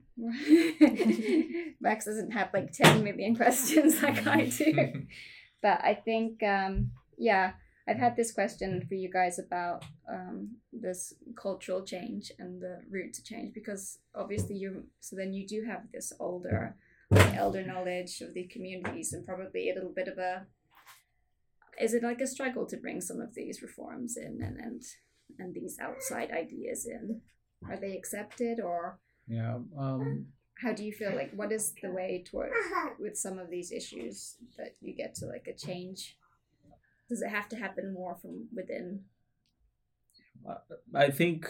Max doesn't have like 10 million questions like I do. But I think I've had this question for you guys about this cultural change and the route to change, because obviously then you do have this elder knowledge of the communities, and probably a little bit of is it like a struggle to bring some of these reforms in and these outside ideas in? Are they accepted or? Yeah, how do you feel like what is the way toward with some of these issues that you get to like a change? Does it have to happen more from within? I think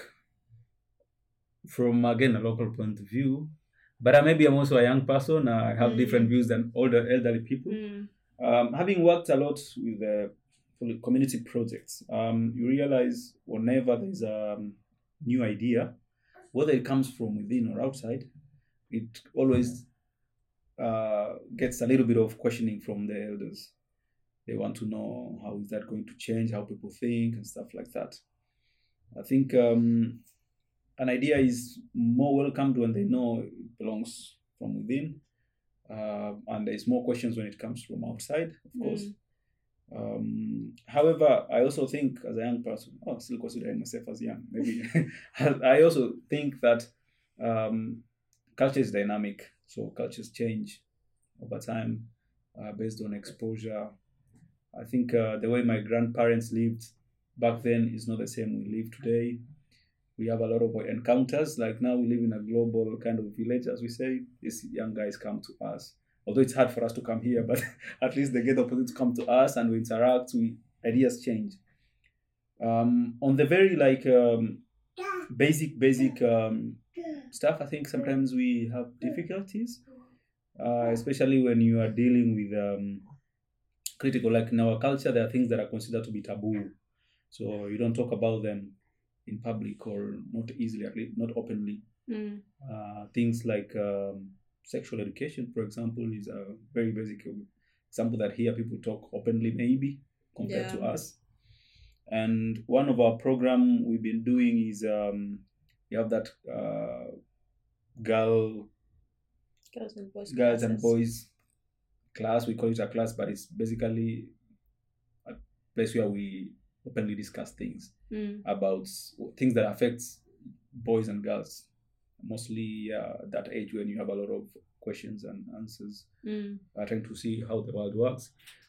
from again a local point of view, but maybe I'm also a young person. I have different views than older elderly people. Having worked a lot with community projects, you realize whenever there's a new idea, whether it comes from within or outside, it always gets a little bit of questioning from the elders. They want to know how is that going to change, how people think and stuff like that. I think an idea is more welcomed when they know it belongs from within, and there's more questions when it comes from outside, of course. However, I also think as a young person, still considering myself as young, maybe, I also think that culture is dynamic, so cultures change over time based on exposure. I think the way my grandparents lived back then is not the same we live today. We have a lot of encounters. Like now we live in a global kind of village, as we say. These young guys come to us. Although it's hard for us to come here, but at least they get the opportunity to come to us and we interact, ideas change. On the very basic stuff, I think sometimes we have difficulties, especially when you are dealing with critical, like in our culture, there are things that are considered to be taboo. So you don't talk about them in public or not easily, at least not openly. Things like sexual education, for example, is a very basic example that here people talk openly, maybe, compared to us. And one of our program we've been doing is we have that girls and boys class. We call it a class, but it's basically a place where we openly discuss things about things that affects boys and girls, mostly that age when you have a lot of questions and answers, trying to see how the world works.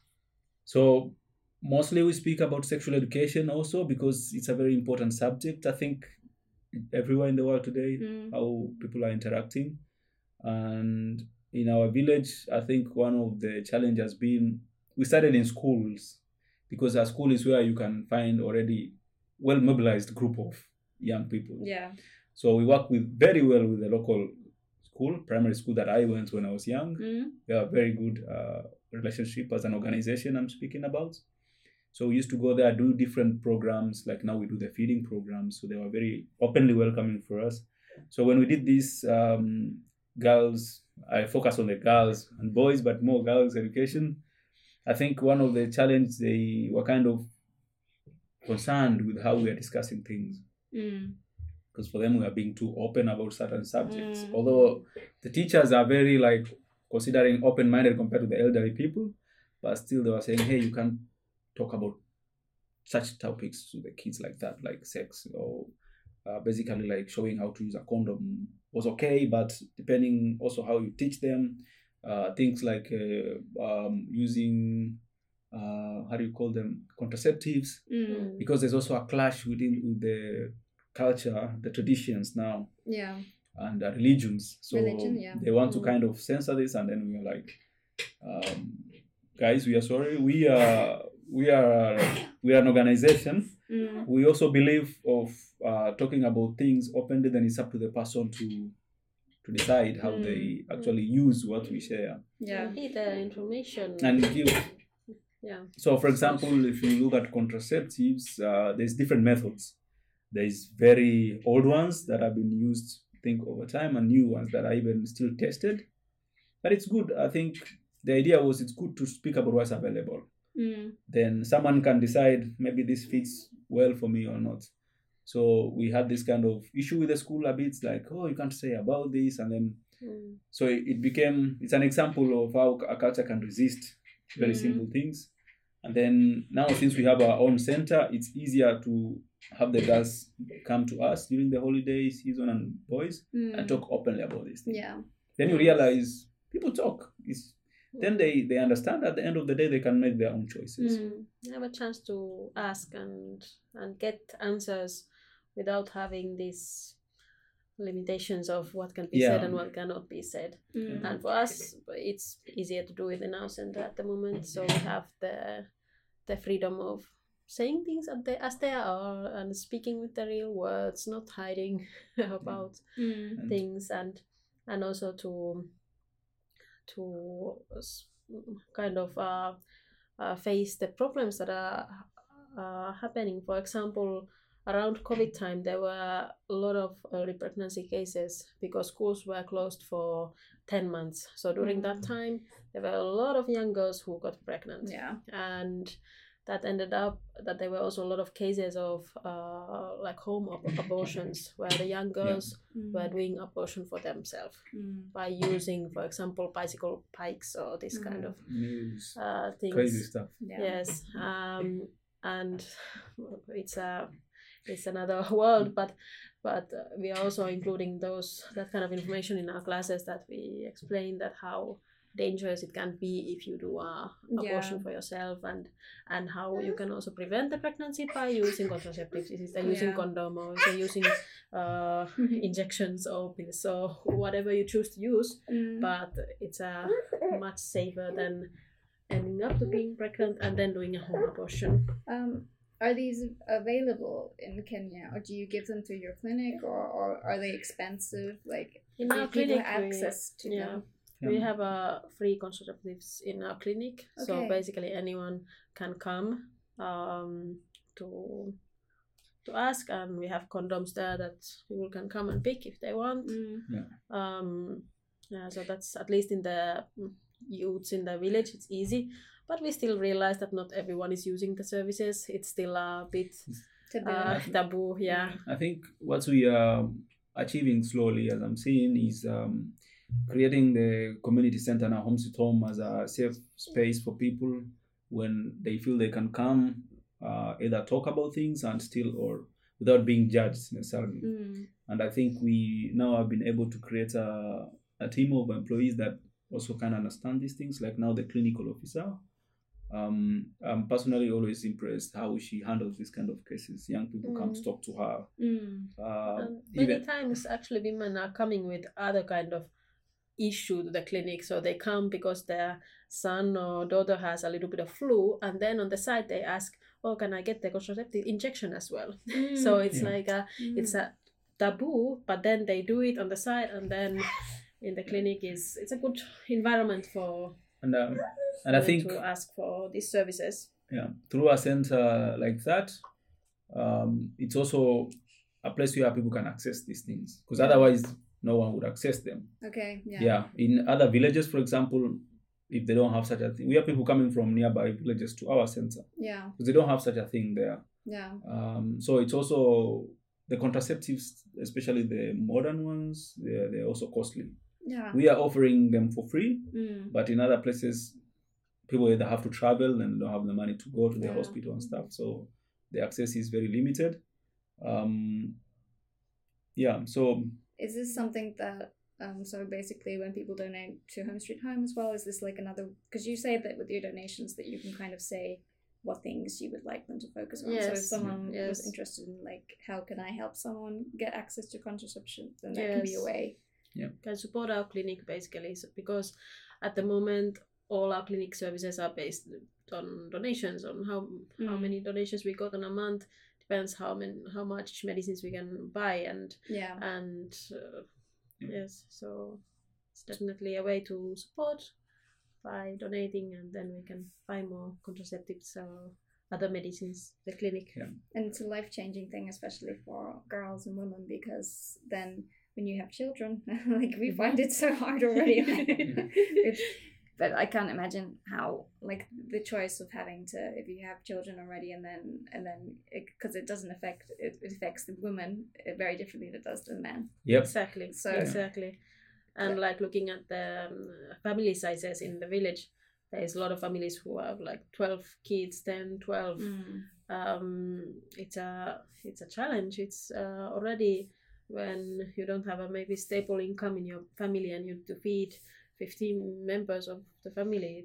So mostly we speak about sexual education also because it's a very important subject, I think, everywhere in the world today, how people are interacting. And in our village, I think one of the challenges has been, we started in schools, because a school is where you can find already well-mobilized group of young people. Yeah. So we work very well with the local school, primary school that I went when I was young. We have a very good relationship as an organization I'm speaking about. So we used to go there, do different programs, like now we do the feeding programs. So they were very openly welcoming for us. So when we did this, girls, I focus on the girls and boys, but more girls education. I think one of the challenges, they were kind of concerned with how we are discussing things. Because for them, we are being too open about certain subjects. Although the teachers are very considering open-minded compared to the elderly people, but still they were saying, hey, you can't talk about such topics to the kids like that, like sex, or basically like showing how to use a condom was okay, but depending also how you teach them, things like using, how do you call them, contraceptives, because there's also a clash with the culture, the traditions now, and the religions. So they want to kind of censor this, and then we are like, guys, we are sorry. We are an organization. We also believe of talking about things openly. Then it's up to the person to decide how they actually use what we share. Need the information and give. So, for example, if you look at contraceptives, there's different methods. There's very old ones that have been used, I think, over time, and new ones that are even still tested. But it's good. I think the idea was it's good to speak about what's available. Then someone can decide maybe this fits well for me or not. So we had this kind of issue with the school a bit, like, oh, you can't say about this. And then, so it's an example of how a culture can resist very simple things. And then now, since we have our own center, it's easier to have the girls come to us during the holiday season and boys and talk openly about this thing. Then you realize people talk. Then they understand at the end of the day they can make their own choices. They have a chance to ask and get answers without having this limitations of what can be Yeah. said and what cannot be said. And for us, it's easier to do it in our center at the moment. So we have the freedom of saying things as they are and speaking with the real words, not hiding about things, and also to kind of face the problems that are happening. For example, around COVID time, there were a lot of early pregnancy cases because schools were closed for 10 months. So during that time, there were a lot of young girls who got pregnant. Yeah. And that ended up that there were also a lot of cases of like home abortions where the young girls were doing abortion for themselves by using, for example, bicycle pikes or this kind of News. things. Crazy stuff. Yeah. Yes, and it's another world, but we are also including that kind of information in our classes, that we explain that how dangerous it can be if you do abortion for yourself, and how you can also prevent the pregnancy by using contraceptives, using condom, or using injections or pills or whatever you choose to use, but it's much safer than ending up to being pregnant and then doing a home abortion. Are these available in Kenya, or do you give them through your clinic, or are they expensive? Like, In do our people clinic, have access to them? we have free contraceptives in our clinic. So Okay. basically anyone can come to ask, and we have condoms there that people can come and pick if they want. So that's at least in the youths in the village, it's easy. But we still realize that not everyone is using the services. It's still a bit taboo. Yeah. I think what we are achieving slowly, as I'm seeing, is creating the community center now, Home Sweet Home, as a safe space for people when they feel they can come, either talk about things and still, or without being judged necessarily. And I think we now have been able to create a team of employees that also can understand these things. Like now the clinical officer. I'm personally always impressed how she handles this kind of cases. Young people come to talk to her. Many times actually women are coming with other kind of issue to the clinic, so they come because their son or daughter has a little bit of flu, and then on the side they ask, oh, can I get the contraceptive injection as well? So it's like it's a taboo, but then they do it on the side, and then in the clinic it's a good environment for and I think to ask for these services. Through a center like that, it's also a place where people can access these things, because otherwise no one would access them. Okay. In other villages, for example, if they don't have such a thing, we have people coming from nearby villages to our center because they don't have such a thing there. So it's also the contraceptives, especially the modern ones, they're also costly. We are offering them for free, but in other places people either have to travel and don't have the money to go to the hospital and stuff, so the access is very limited. So is this something that so basically when people donate to Home Sweet Home as well, is this like another, because you say that with your donations that you can kind of say what things you would like them to focus on. So if someone was interested in like, how can I help someone get access to contraception, then that can be a way. Can support our clinic basically, because at the moment all our clinic services are based on donations, on how many donations we got in a month. Depends how much medicines we can buy, and yes, so it's definitely a way to support by donating, and then we can buy more contraceptives or other medicines the clinic. And it's a life-changing thing, especially for girls and women, because then when you have children, like we find it so hard already. But I can't imagine how, like, the choice of having to, if you have children already, and then because it doesn't affect, it affects the woman very differently than it does the man. Exactly. And like looking at the family sizes in the village, there's a lot of families who have like 12 kids, 10, 12. It's a challenge. It's already when you don't have a maybe stable income in your family and you have to feed 15 members of the family.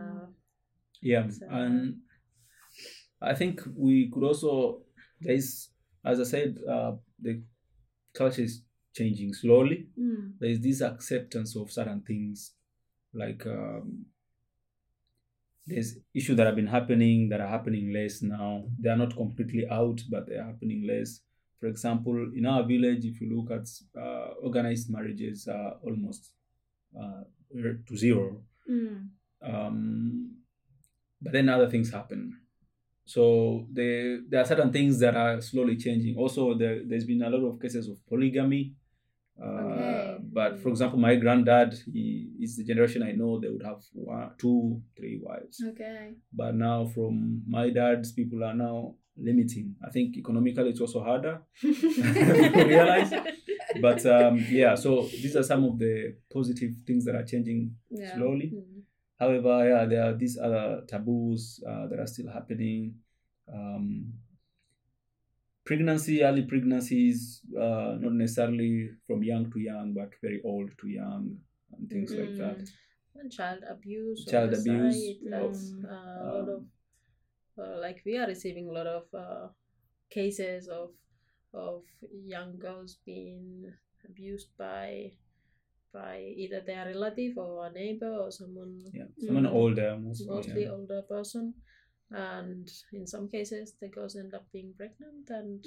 And I think we could also, as I said, the culture is changing slowly. Mm. There is this acceptance of certain things, like there's issues that have been happening that are happening less now. They are not completely out, but they are happening less. For example, in our village, if you look at organized marriages, are almost to zero. Mm. But then other things happen. So there are certain things that are slowly changing. Also, there's been a lot of cases of polygamy. Okay. But for example, my granddad, he is the generation I know, they would have 2, 3 wives. Okay. But now from my dad's, people are now limiting. I think economically it's also harder to realize. But so these are some of the positive things that are changing slowly. Mm. However, there are these other taboos that are still happening. Early pregnancies, not necessarily from young to young, but very old to young, and things like that. And child abuse. Child on the abuse. side, that's a lot of like we are receiving a lot of cases of young girls being abused by either their relative or a neighbor or someone Someone older, mostly older person, and in some cases the girls end up being pregnant and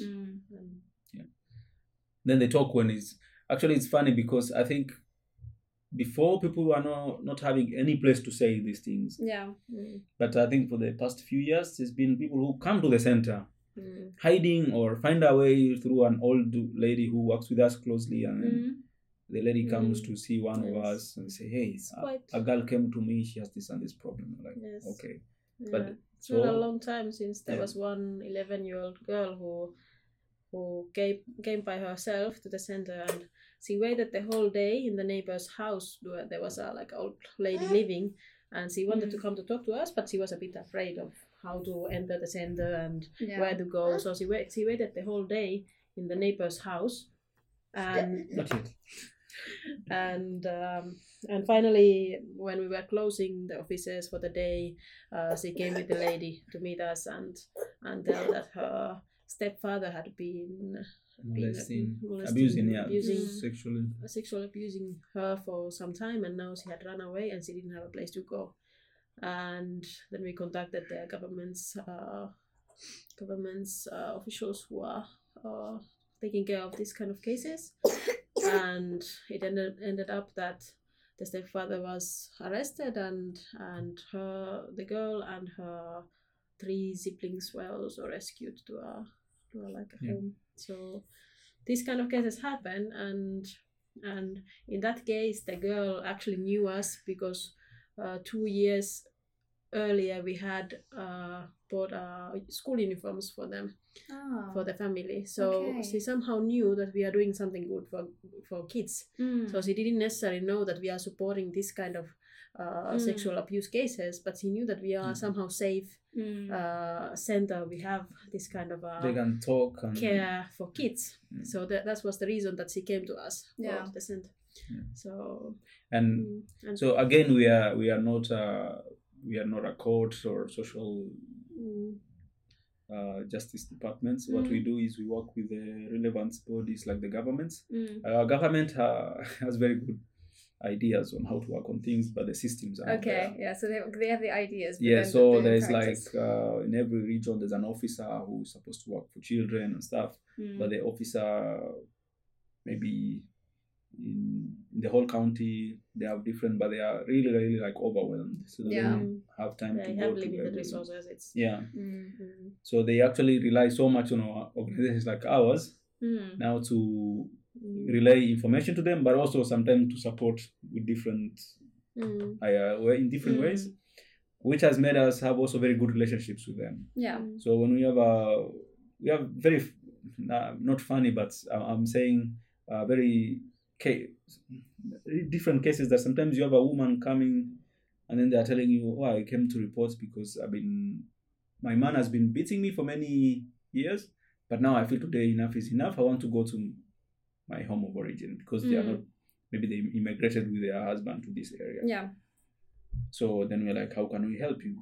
then they talk when it's funny because I think before people were not having any place to say these things. Yeah. But I think for the past few years, there's been people who come to the center hiding or find a way through an old lady who works with us closely, and then the lady comes to see one of us and say, hey, a girl came to me, she has this and this problem. I'm like, okay. But it's been a long time since there was one 11-year-old girl who came by herself to the center, and she waited the whole day in the neighbor's house where there was a old lady living, and she wanted to come to talk to us, but she was a bit afraid of how to enter the center and where to go. So she waited the whole day in the neighbor's house, and not yet. And finally, when we were closing the offices for the day, she came with the lady to meet us and tell that her stepfather had been sexually abusing her for some time, and now she had run away and she didn't have a place to go. And then we contacted the government's officials who are taking care of these kind of cases, and it ended up that the stepfather was arrested, and the girl and her 3 siblings were also rescued to a home. So these kind of cases happen, and in that case the girl actually knew us because 2 years earlier we had bought school uniforms for them, for the family. So she somehow knew that we are doing something good for kids. So she didn't necessarily know that we are supporting this kind of sexual abuse cases, but she knew that we are somehow safe center. We have this kind of they can talk and care for kids. So that was the reason that she came to us for the center. So so again we are not a court or social justice departments. What we do is we work with the relevant bodies like the governments. Our government has very good ideas on how to work on things, but the systems are so they have the ideas. So there's in every region there's an officer who's supposed to work for children and stuff, but the officer maybe in the whole county they have different, but they are really really overwhelmed, so they don't have time to go to limited resources. So they actually rely so much on organizations like ours now to relay information to them, but also sometimes to support with different in different ways, which has made us have also very good relationships with them. So when we have very not funny, but I'm saying very different cases that sometimes you have a woman coming and then they're telling you, I came to report because my man has been beating me for many years, but now I feel today enough is enough. I want to go to my home of origin because they are not, maybe they immigrated with their husband to this area. So then we're like, how can we help you?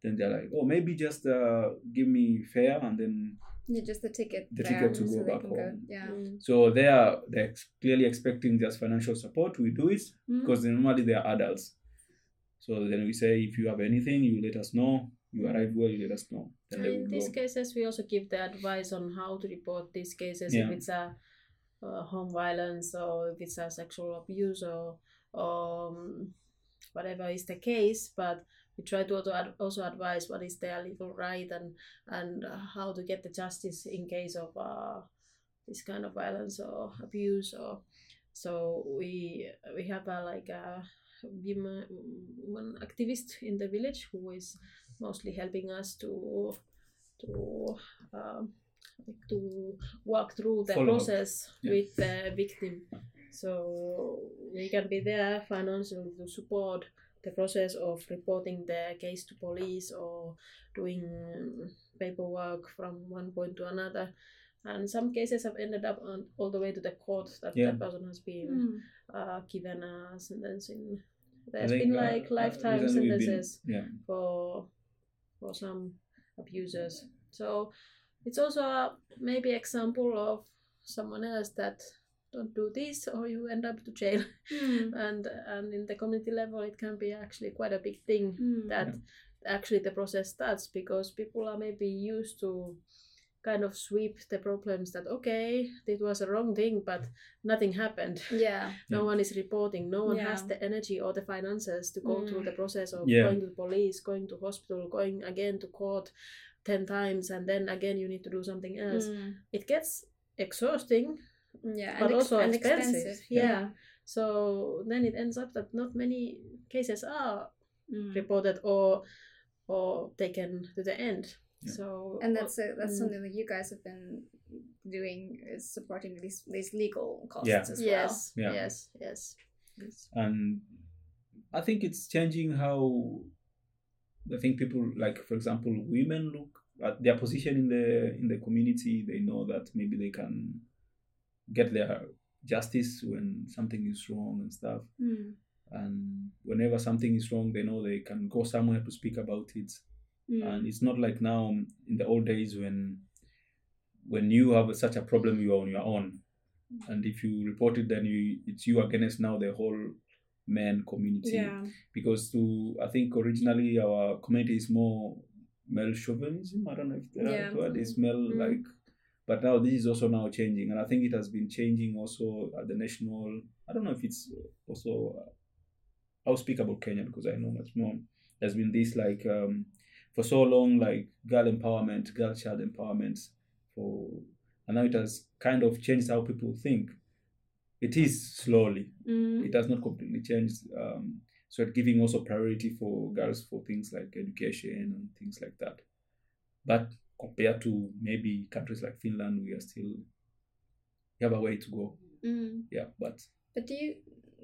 then they're like, oh, maybe just give me fare and then just the ticket. the fare, ticket to so go they back can home. Yeah. So they're clearly expecting just financial support. We do it because normally they are adults. So then we say, if you have anything, you let us know. You arrive well, you let us know. Then In these cases, we also give the advice on how to report these cases, if it's a home violence or if it's a sexual abuse or whatever is the case. But we try to also advise what is their legal right and how to get the justice in case of this kind of violence or abuse. So we have a woman activist in the village who is mostly helping us to walk through the process with the victim. So we can be there financially to support the process of reporting the case to police or doing paperwork from one point to another. And some cases have ended up all the way to the court that the person has been given a sentence in. There's been like lifetime sentences for some abusers. So it's also maybe example of someone else that don't do this or you end up to jail. And in the community level it can be actually quite a big thing that actually the process starts, because people are maybe used to kind of sweep the problems that okay, it was a wrong thing, but nothing happened. No one is reporting, no one has the energy or the finances to go through the process of going to the police, going to hospital, going again to court 10 times, and then again you need to do something else. It gets exhausting, but also expensive. So then it ends up that not many cases are reported or taken to the end. So and that's something that you guys have been doing, is supporting these legal costs as well. Yes. And I think it's changing how I think people, like for example, women look at their position in the community. They know that maybe they can get their justice when something is wrong and stuff. And whenever something is wrong, they know they can go somewhere to speak about it. And it's not like now in the old days when you have such a problem, you are on your own, and if you report it, then it's you against now the whole men community. Because I think originally our community is more male chauvinism. I don't know if the right word is male like, but now this is also now changing, and I think it has been changing also at the national. I don't know if it's also. I'll speak about Kenya because I know much more. There's been this like. For so long, like girl empowerment, girl child empowerment, and now it has kind of changed how people think. It is slowly. It has not completely changed. So it's giving also priority for girls for things like education and things like that. But compared to maybe countries like Finland, we have a way to go. But do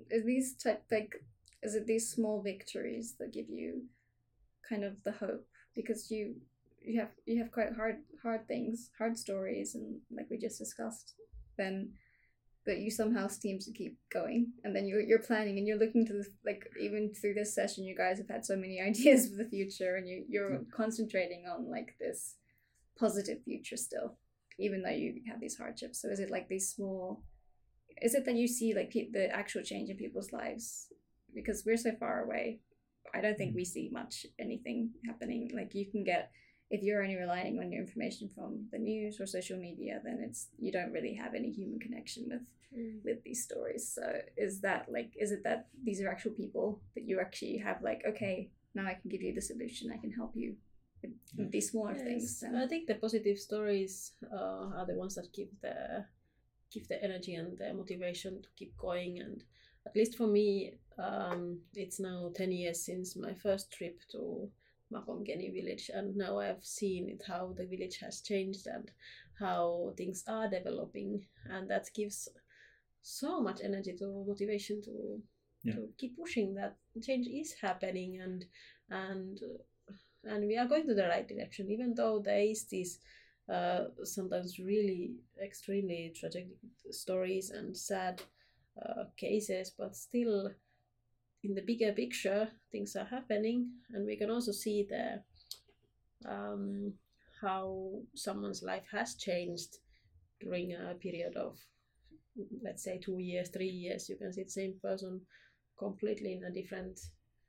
is it these small victories that give you kind of the hope? Because you have quite hard things, hard stories, and like we just discussed, but you somehow seem to keep going, and then you're planning and you're looking to this, like even through this session, you guys have had so many ideas for the future, and you're concentrating on like this positive future still, even though you have these hardships. So is it like these small? Is it that you see like the actual change in people's lives? Because we're so far away. I don't think we see anything happening. Like you can get, if you're only relying on your information from the news or social media, then you don't really have any human connection with these stories. So is it that these are actual people that you actually have like, okay, now I can give you the solution, I can help you with these smaller things. I think the positive stories are the ones that give the energy and the motivation to keep going. And at least for me, it's now 10 years since my first trip to Makongeni village, and now I've seen how the village has changed and how things are developing, and that gives so much energy to motivation to keep pushing that change is happening, and we are going to the right direction, even though there is these sometimes really extremely tragic stories and sad cases, but still in the bigger picture things are happening, and we can also see the how someone's life has changed during a period of, let's say, 2 years, 3 years. You can see the same person completely in a different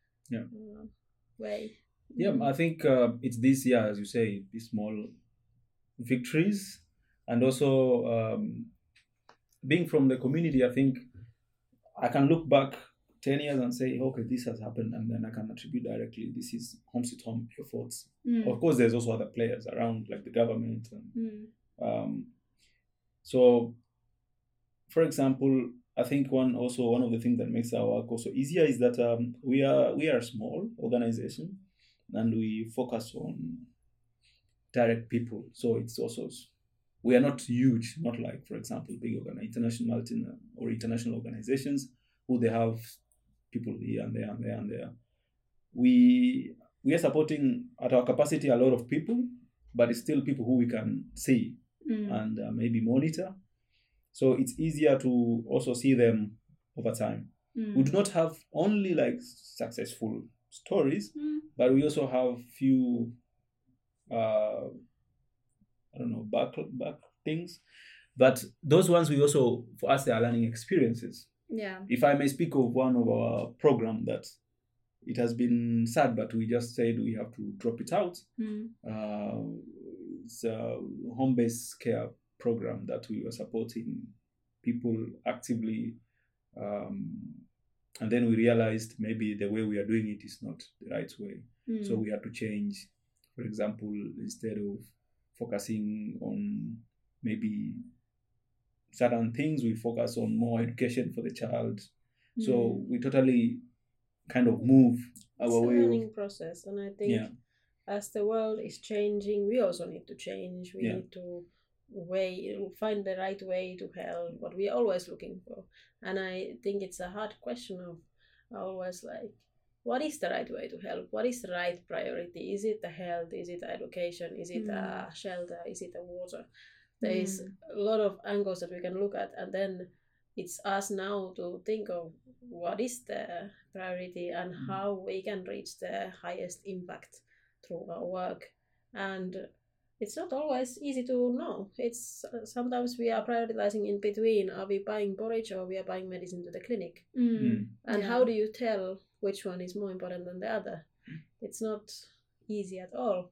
way. Yeah, I think it's this, as you say, these small victories, and also being from the community. I think I can look back 10 years and say, okay, this has happened, and then I can attribute directly, this is Home Sweet Home efforts. Of course, there's also other players around, like the government. And, so, for example, I think one of the things that makes our work also easier is that we are a small organization, and we focus on direct people. So it's also, we are not huge, not like, for example, big international organizations who they have people here and there and there and there. We are supporting at our capacity a lot of people, but it's still people who we can see and maybe monitor. So it's easier to also see them over time. We do not have only like successful stories, but we also have few back things. But those ones, we also, for us, they are learning experiences. Yeah. If I may speak of one of our program that it has been sad, but we just said we have to drop it out. It's a home-based care program that we were supporting people actively. And then we realized maybe the way we are doing it is not the right way. So we had to change. For example, instead of focusing on maybe certain things, we focus on more education for the child. So we totally kind of move our way. It's a learning process, and I think as the world is changing, we also need to change. We need to find the right way to help, what we are always looking for. And I think it's a hard question of always like, what is the right way to help? What is the right priority? Is it the health? Is it the education? Is it a shelter? Is it the water? There is a lot of angles that we can look at, and then it's us now to think of what is the priority and how we can reach the highest impact through our work. And it's not always easy to know. It's sometimes we are prioritizing in between. Are we buying porridge or we are buying medicine to the clinic? And how do you tell which one is more important than the other? It's not easy at all.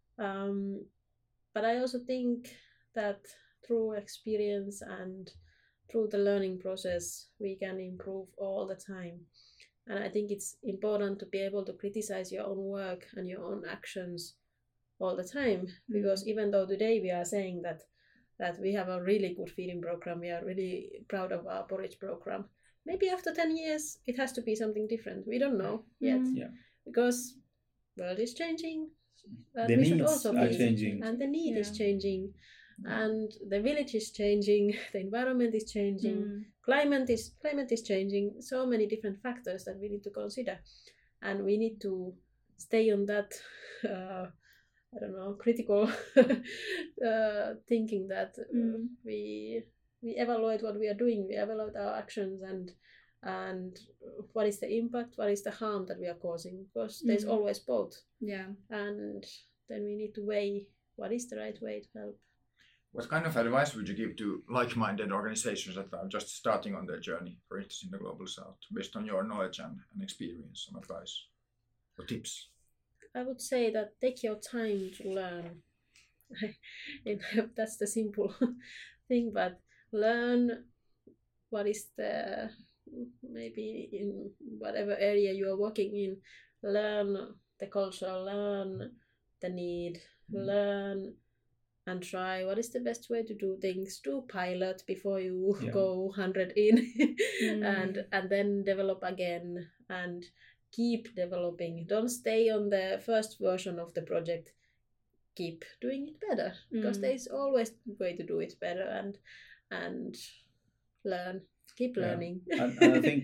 But I also think that through experience and through the learning process, we can improve all the time. And I think it's important to be able to criticize your own work and your own actions all the time, because even though today we are saying that we have a really good feeding program, we are really proud of our porridge program, maybe after 10 years it has to be something different. We don't know yet, because world is changing, and the we should needs also are be changing, and the need is changing, and the village is changing, the environment is changing, climate is changing. So many different factors that we need to consider, and we need to stay on that critical thinking that we evaluate what we are doing, we evaluate our actions, and what is the impact, what is the harm that we are causing, because there's always both. And then we need to weigh what is the right way to help. What kind of advice would you give to like-minded organizations that are just starting on their journey, for instance in the Global South, based on your knowledge and experience, some advice or tips? I would say that take your time to learn. That's the simple thing, but learn what is the, maybe in whatever area you are working in, learn the culture, learn the need, learn and try what is the best way to do things. Do pilot before you go 100 in and then develop again and keep developing. Don't stay on the first version of the project. Keep doing it better, because there's always a way to do it better, and learn. Keep learning. And I think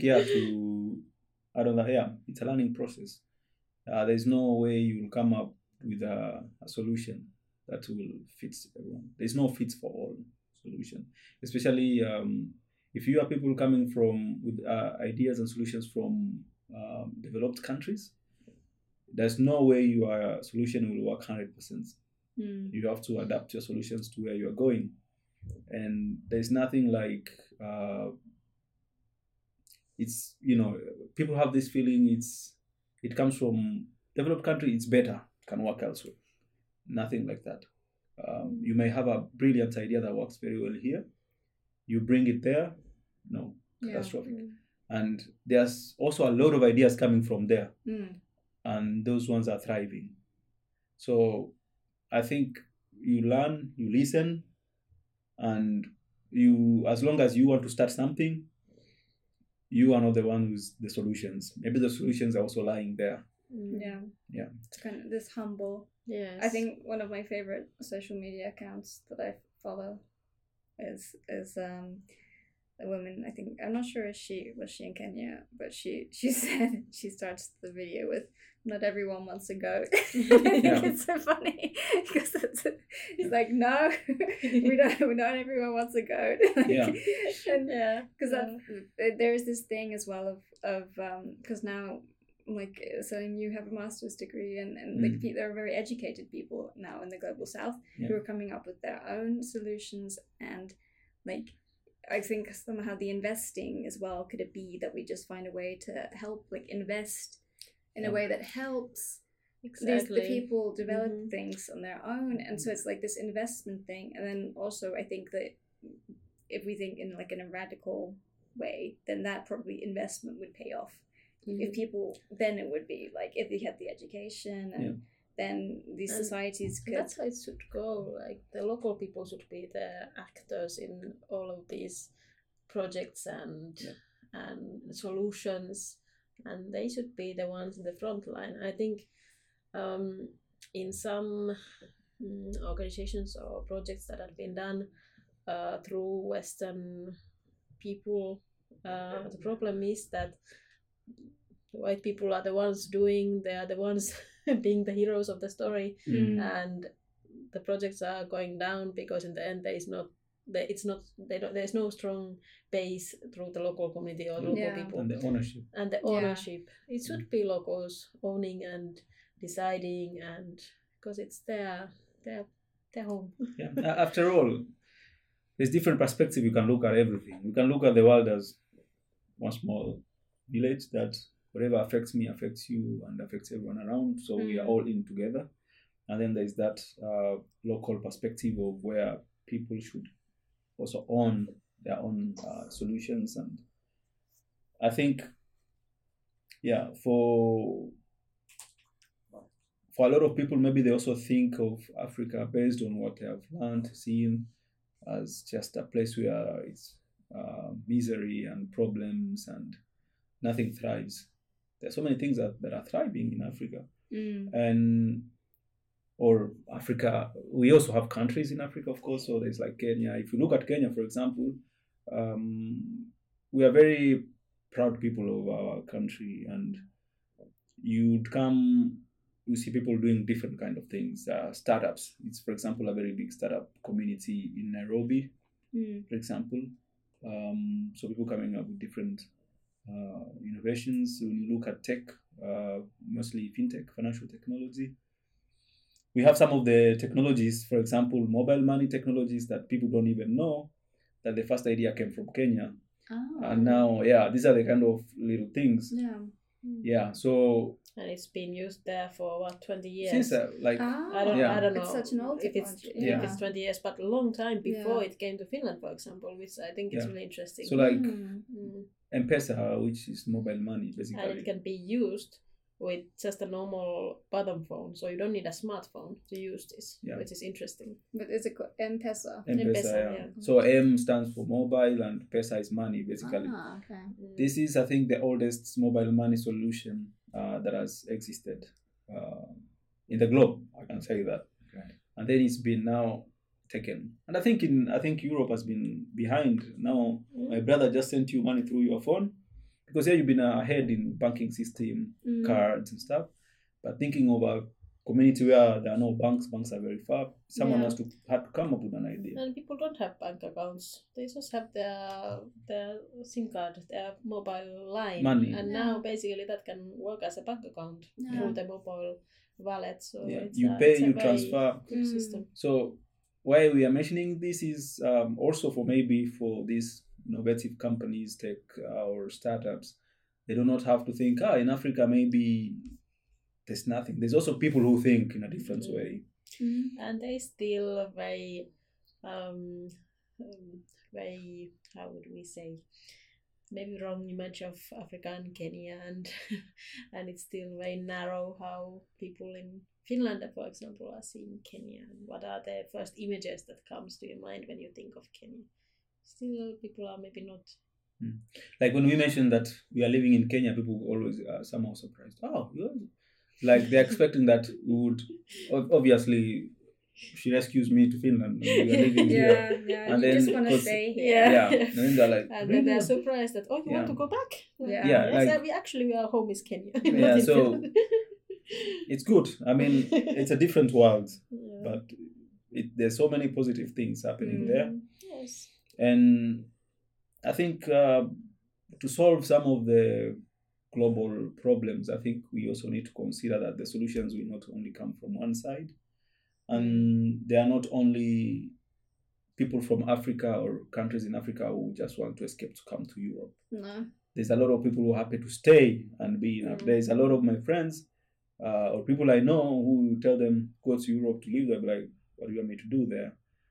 it's a learning process. There's no way you'll come up with a solution that will fit everyone. There's no fit for all solution, especially if you are people coming from with ideas and solutions from developed countries. there's no way your solution will work 100%. Mm. You have to adapt your solutions to where you are going, and there's nothing like it's, you know, people have this feeling it comes from developed country, it's better, can work elsewhere. Nothing like that. You may have a brilliant idea that works very well here, you bring it there, no, catastrophic. And there's also a lot of ideas coming from there, and those ones are thriving. So I think you learn, you listen, and you, as long as you want to start something, you are not the one who's the solutions. Maybe the solutions are also lying there. Yeah. Yeah. It's kind of this humble. Yes. I think one of my favorite social media accounts that I follow is a woman. I think, I'm not sure if she was in Kenya, but she said, she starts the video with, "Not everyone wants a goat." I think it's so funny because it's like, no, not everyone wants a goat. Yeah. And because there's this thing as well of because now, like, so you have a master's degree, and like there are very educated people now in the global south who are coming up with their own solutions, and like I think somehow the investing as well, could it be that we just find a way to help, like, invest in a way that helps the people develop things on their own, and so it's like this investment thing. And then also I think that if we think in a radical way, then that probably investment would pay off. If people, then it would be like if we had the education, and then these societies could. That's how it should go. Like the local people should be the actors in all of these projects and solutions, and they should be the ones in the front line. I think in some organizations or projects that have been done through Western people, the problem is that white people are the ones doing, they are the ones being the heroes of the story, and the projects are going down because in the end there's no strong base through the local community or local people, and the ownership. It should be locals owning and deciding, and because it's their home. After all, there's different perspective. You can look at everything. You can look at the world as one small village that whatever affects me affects you and affects everyone around, so we are all in together. And then there's that local perspective of where people should also own their own solutions. And I think for a lot of people, maybe they also think of Africa based on what they have learned, seen, as just a place where it's misery and problems and nothing thrives. There's so many things that are thriving in Africa. Or Africa, we also have countries in Africa, of course. So there's like Kenya. If you look at Kenya, for example, we are very proud people of our country, and you see people doing different kind of things. Startups. It's, for example, a very big startup community in Nairobi, for example. So people coming up with different innovations. When you look at tech, mostly fintech, financial technology. We have some of the technologies, for example, mobile money technologies that people don't even know that the first idea came from Kenya. And now, these are the kind of little things. So and it's been used there for 20 years. Since I don't know. It's such an old if it's 20 years, but a long time before it came to Finland, for example, which I think is really interesting. So like M-Pesa, which is mobile money, basically. And it can be used with just a normal bottom phone, so you don't need a smartphone to use this, which is interesting. But is it called M-Pesa? M-Pesa. So M stands for mobile and Pesa is money, basically. Okay. This is, I think, the oldest mobile money solution that has existed in the globe. I can say that. Okay. And then it's been now taken. And I think Europe has been behind. Now my brother just sent you money through your phone. Because you've been ahead in banking system, cards and stuff, but thinking of a community where there are no banks. Banks are very far. Someone Yeah. has to had to come up with an idea. And people don't have bank accounts. They just have their SIM card, their mobile line. Money. And Yeah. now basically that can work as a bank account Yeah. through the mobile wallet. So Yeah, it's you a, pay, it's a you very transfer. good system. So why we are mentioning this is also for maybe for these innovative companies, tech or startups, they do not have to think, in Africa maybe there's nothing. There's also people who think in a different way. And they still very very, how would we say, maybe wrong image of Africa and Kenya, and and it's still very narrow how people in Finland, for example, are seeing Kenya, and what are the first images that comes to your mind when you think of Kenya. Still, people are maybe not. Like when we mentioned that we are living in Kenya, people always are somehow surprised. Oh, like they're expecting that we would obviously. She rescues me to Finland. We are living here. Yeah. And You then just want to because- stay here. Yeah. And then they're like, And then really? they're surprised that, oh, you want Yeah. to go back? Yeah. Yeah, Yes, like- we actually, our home is Kenya. Yeah, Not in so- Finland. It's good. I mean, it's a different world, Yeah. but there's so many positive things happening there. Yes. And I think to solve some of the global problems, I think we also need to consider that the solutions will not only come from one side. And they are not only people from Africa or countries in Africa who just want to escape to come to Europe. No. There's a lot of people who are happy to stay and be in. There's a lot of my friends or people I know who you tell them go to Europe to live there, but like, what do you want me to do there?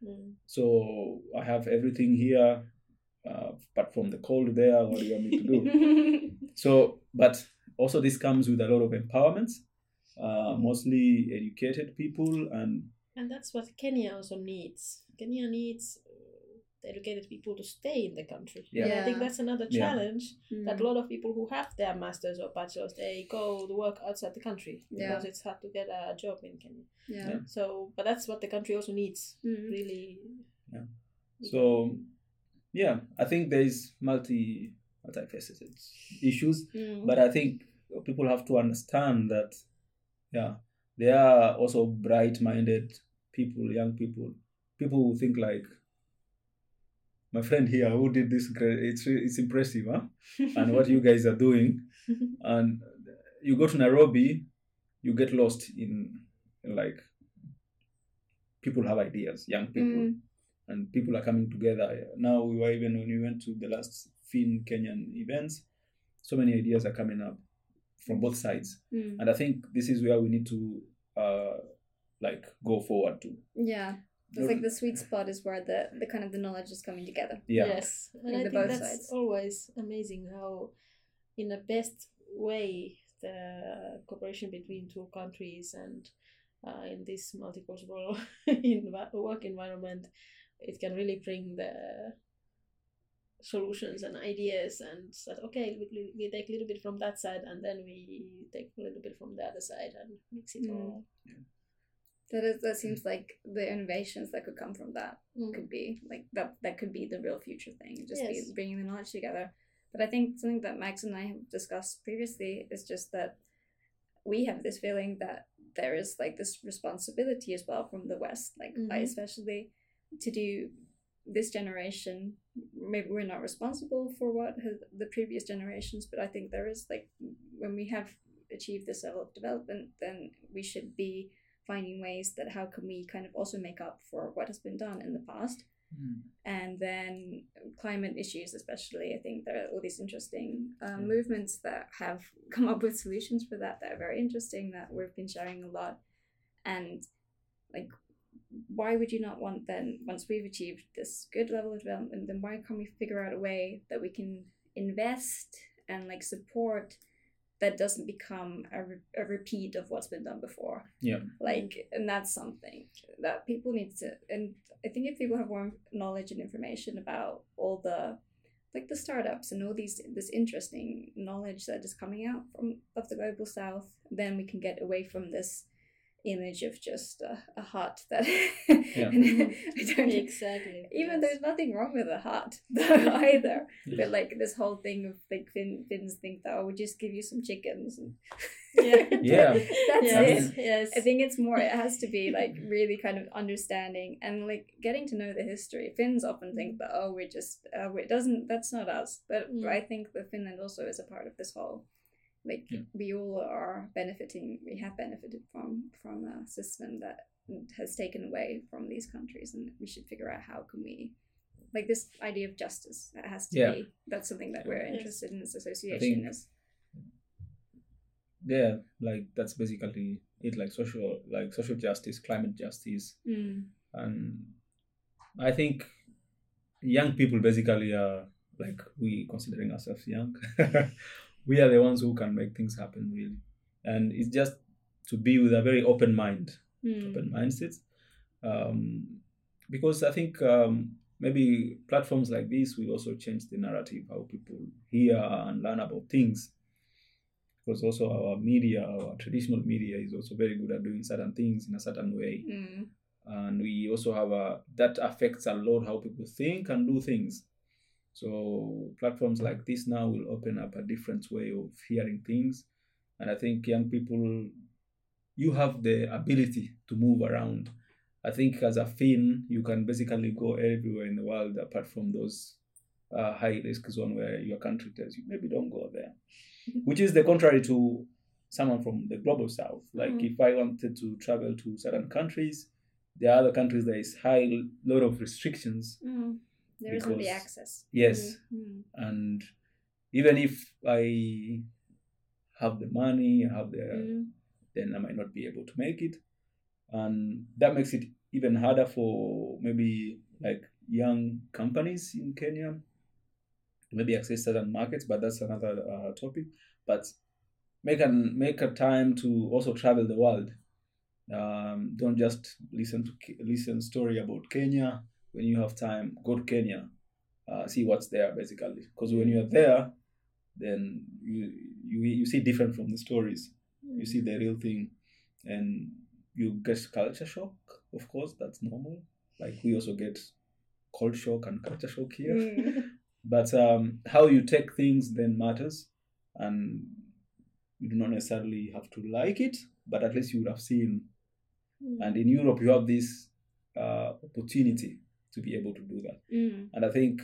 So I have everything here, but from the cold there, what do you want me to do? So, but also this comes with a lot of empowerment, mostly educated people, and that's what Kenya also needs. Kenya needs educated people to stay in the country. Yeah. And I think that's another Yeah. challenge that a lot of people who have their masters or bachelors, they go to work outside the country because it's hard to get a job in Kenya. Yeah. So, but that's what the country also needs, really. Yeah. So, yeah, I think there is multifaceted issues, but I think people have to understand that, there are also bright-minded people, young people who think like my friend here who did this. It's impressive, huh? And what you guys are doing, and you go to Nairobi, you get lost in like people have ideas, young people. And people are coming together. Now we were even when we went to the last Kenyan events, so many ideas are coming up from both sides. And I think this is where we need to like go forward to. Yeah. It's like the sweet spot is where the kind of the knowledge is coming together. Yeah. Yes, and Like I the think both that's sides. always amazing how, in the best way, the cooperation between two countries and in this multicultural work environment, it can really bring the solutions and ideas, and that okay, we take a little bit from that side and then we take a little bit from the other side and mix it all. That seems like the innovations that could come from that could be like that could be the real future thing, just be bringing the knowledge together. But I think something that Max and I have discussed previously is just that we have this feeling that there is like this responsibility as well from the West, like especially to do this generation. Maybe we're not responsible for what the previous generations, but I think there is like when we have achieved this level of development, then we should be finding ways that how can we kind of also make up for what has been done in the past. And then climate issues especially, I think there are all these interesting movements that have come up with solutions for that are very interesting, that we've been sharing a lot. And like, why would you not want then, once we've achieved this good level of development, then why can't we figure out a way that we can invest and like support that doesn't become a repeat of what's been done before? Like, and that's something that people need to, and I think if people have more knowledge and information about all the like the startups and all this interesting knowledge that is coming out of the global south, then we can get away from this image of just a hut that Yeah. I don't Exactly. even yes. there's nothing wrong with a hut either. Yeah. But like this whole thing of like Finns think that, oh, we just give you some chickens and Yeah. Yeah. that's Yes. it. Yes. I think it's more, it has to be like really kind of understanding and like getting to know the history. Finns often think that, oh, we're just, that's not us. But I think that Finland also is a part of this whole, like, we all are benefiting, we have benefited from a system that has taken away from these countries, and we should figure out how can we, like this idea of justice, that has to be, that's something that we're interested in this association is. Yeah, like that's basically it, like social justice, climate justice. And I think young people basically are, like, we considering ourselves young, we are the ones who can make things happen, really. And it's just to be with a very open mind, open mindset. Because I think maybe platforms like this will also change the narrative, how people hear and learn about things. Because also our media, our traditional media, is also very good at doing certain things in a certain way. And we also have that affects a lot how people think and do things. So platforms like this now will open up a different way of hearing things. And I think young people, you have the ability to move around. I think as a Finn, you can basically go everywhere in the world apart from those high risk zone where your country tells you maybe don't go there. Which is the contrary to someone from the global south. Like if I wanted to travel to certain countries, there are other countries there is high lot of restrictions. There isn't the access. Yes. And even if I have the money, then I might not be able to make it. And that makes it even harder for maybe like young companies in Kenya maybe access certain markets, but that's another topic. But make a time to also travel the world. Don't just listen story about Kenya. When you have time, go to Kenya, see what's there basically. Because when you're there, then you see different from the stories. You see the real thing, and you get culture shock. Of course, that's normal. Like we also get cold shock and culture shock here. But how you take things then matters, and you do not necessarily have to like it, but at least you would have seen. And in Europe, you have this opportunity to be able to do that. And I think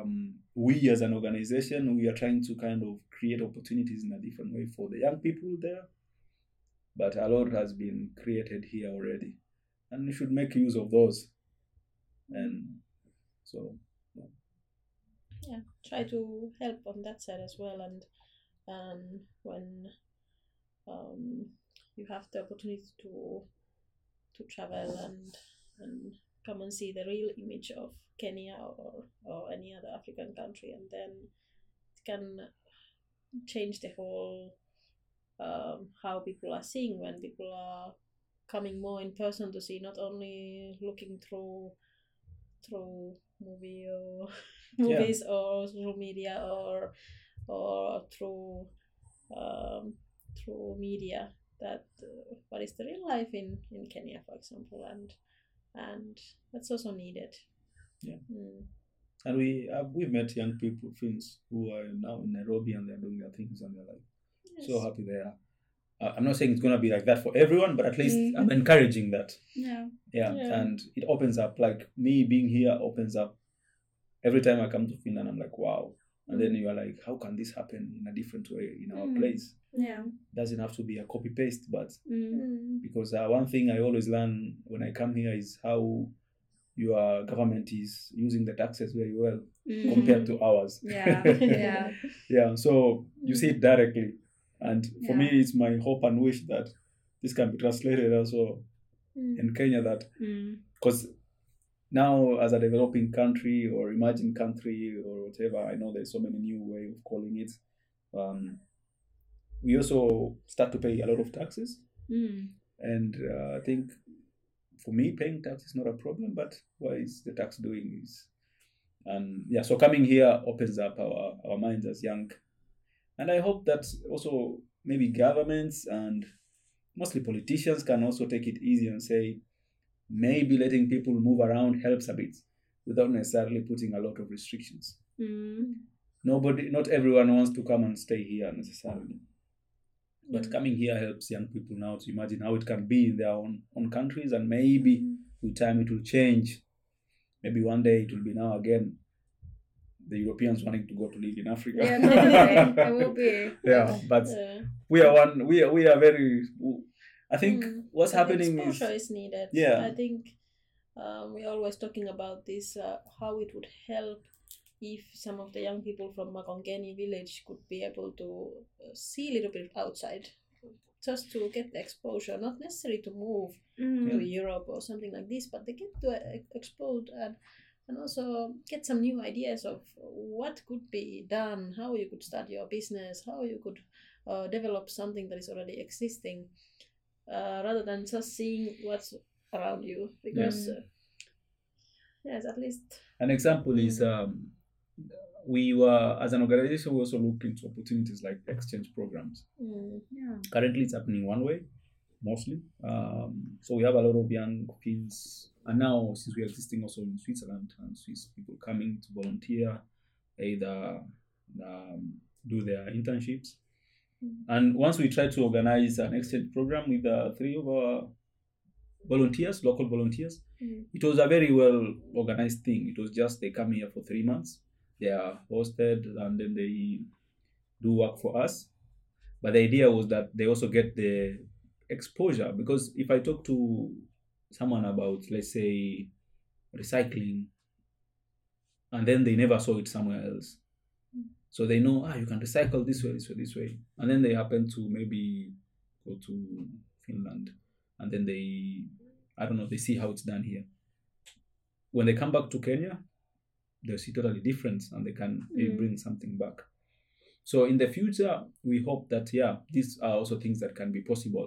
we as an organization, we are trying to kind of create opportunities in a different way for the young people there. But a lot has been created here already, and you should make use of those. And so... Yeah, try to help on that side as well, and when you have the opportunity to travel and come and see the real image of Kenya or any other African country, and then it can change the whole how people are seeing when people are coming more in person to see, not only looking through movies or social media or through media, that what is the real life in Kenya, for example, and that's also needed. And we've met young people, Finns, who are now in Nairobi, and they're doing their things, and they're like so happy they are. I'm not saying it's going to be like that for everyone, but at least I'm encouraging that. Yeah. And it opens up, like me being here opens up. Every time I come to Finland, I'm like, wow. And then you are like, how can this happen in a different way in our place? Doesn't have to be a copy paste, but because one thing I always learn when I come here is how your government is using the taxes very well compared to ours. Yeah. So you see it directly. And for me, it's my hope and wish that this can be translated also in Kenya, that because now as a developing country or emerging country or whatever, I know there's so many new ways of calling it. We also start to pay a lot of taxes. And I think for me, paying tax is not a problem, but what is the tax doing is... so coming here opens up our minds as young. And I hope that also maybe governments and mostly politicians can also take it easy and say, maybe letting people move around helps a bit without necessarily putting a lot of restrictions. Not everyone wants to come and stay here necessarily. But coming here helps young people now to imagine how it can be in their own countries, and maybe with time it will change. Maybe one day it will be now again the Europeans wanting to go to live in Africa. Yeah, definitely. It will be. Yeah, but we are very. I think what's happening exposure is needed. Yeah. I think we're always talking about this, how it would help if some of the young people from Makongeni village could be able to see a little bit outside, just to get the exposure, not necessarily to move to Europe or something like this, but they get to explode and also get some new ideas of what could be done, how you could start your business, how you could develop something that is already existing, rather than just seeing what's around you. Because yes, at least an example is we were, as an organization, we also looked into opportunities like exchange programs. Yeah. Currently, it's happening one way, mostly. So we have a lot of young kids, and now since we are existing also in Switzerland, and Swiss people coming to volunteer, either do their internships. And once we tried to organize an exchange program with 3 of our volunteers, local volunteers, it was a very well organized thing. It was just they come here for 3 months. They are hosted and then they do work for us. But the idea was that they also get the exposure, because if I talk to someone about, let's say, recycling, and then they never saw it somewhere else, so they know, you can recycle this way, and then they happen to maybe go to Finland, and then they see how it's done here. When they come back to Kenya, they see totally different, and they can bring something back. So in the future, we hope that these are also things that can be possible,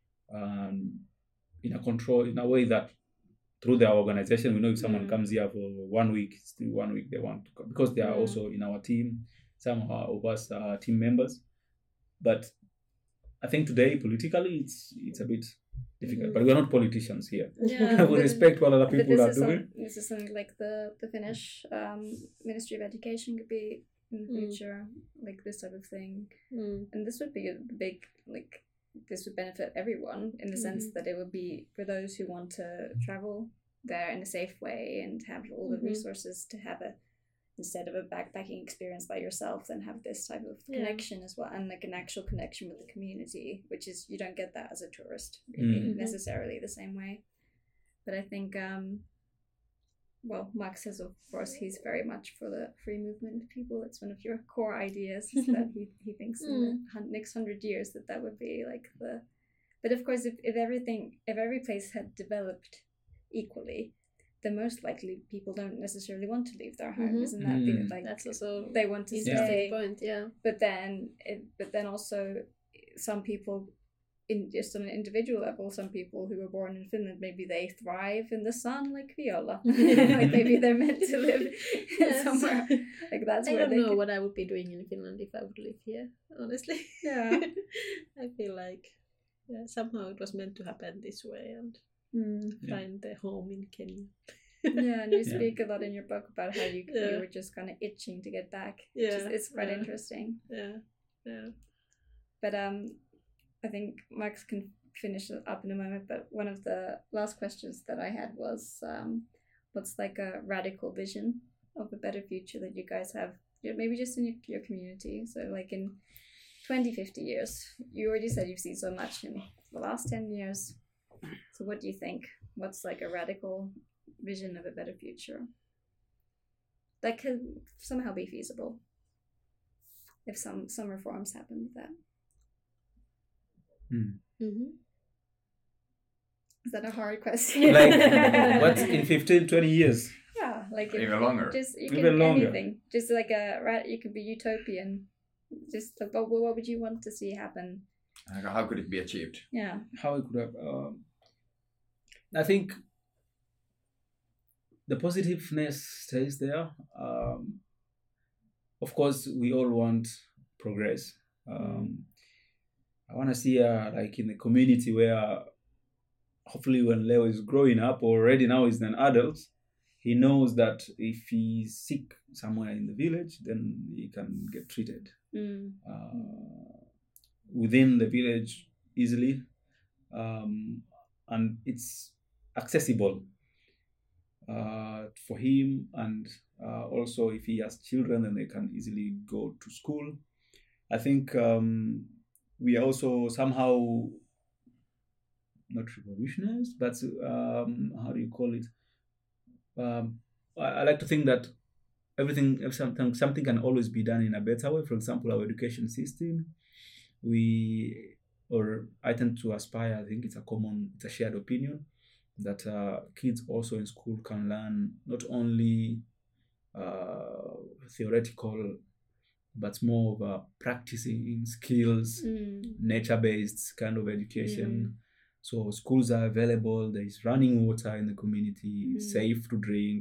in a way that through their organization, we know if someone comes here for 1 week, still 1 week they want to come, because they are also in our team. Some of us are team members, but I think today politically it's a bit difficult. But we are not politicians here. Yeah, we respect what other people are doing. This is something like the Finnish Ministry of Education could be in the future, like this type of thing. And this would be a big, like, this would benefit everyone in the sense that it would be for those who want to travel there in a safe way and have all the resources to have instead of a backpacking experience by yourself, then have this type of connection as well, and like an actual connection with the community, which is, you don't get that as a tourist really, necessarily the same way. But I think Max says, of course, he's very much for the free movement of people. It's one of your core ideas, is that he thinks in the next 100 years that would be like the. But of course, if every place had developed equally, then most likely people don't necessarily want to leave their home. Isn't that like, that's also they want to stay? Point, But then also some people, in just on an individual level, some people who were born in Finland, maybe they thrive in the sun like Viola. Like maybe they're meant to live somewhere like that's where I don't know what I would be doing in Finland if I would live here, honestly. Yeah. I feel like somehow it was meant to happen this way, and find the home in Kenya. Yeah, and you speak a lot in your book about how you were just kind of itching to get back. It's quite interesting. Yeah. But I think Max can finish it up in a moment, but one of the last questions that I had was what's like a radical vision of a better future that you guys have, maybe just in your community? So like in 20, 50 years, you already said you've seen so much in the last 10 years. So what do you think? What's like a radical vision of a better future that could somehow be feasible if some reforms happen with that? Is that a hard question? Like what's in 15, 20 years? Yeah, like Even longer. Even longer. Anything. Just like you could be utopian. Just like, what would you want to see happen? How could it be achieved? Yeah. How it could have. I think the positiveness stays there. Of course, we all want progress. I want to see her like in a community where hopefully when Leo is growing up or already now is an adult, he knows that if he's sick somewhere in the village, then he can get treated within the village easily, and it's accessible for him, and also if he has children, then they can easily go to school. I think we are also somehow not revolutionists, but how do you call it? I like to think that something can always be done in a better way. For example, our education system, I tend to aspire, I think it's a shared opinion, that kids also in school can learn not only theoretical, but more of a practicing skills, nature-based kind of education. So schools are available, there is running water in the community, safe to drink.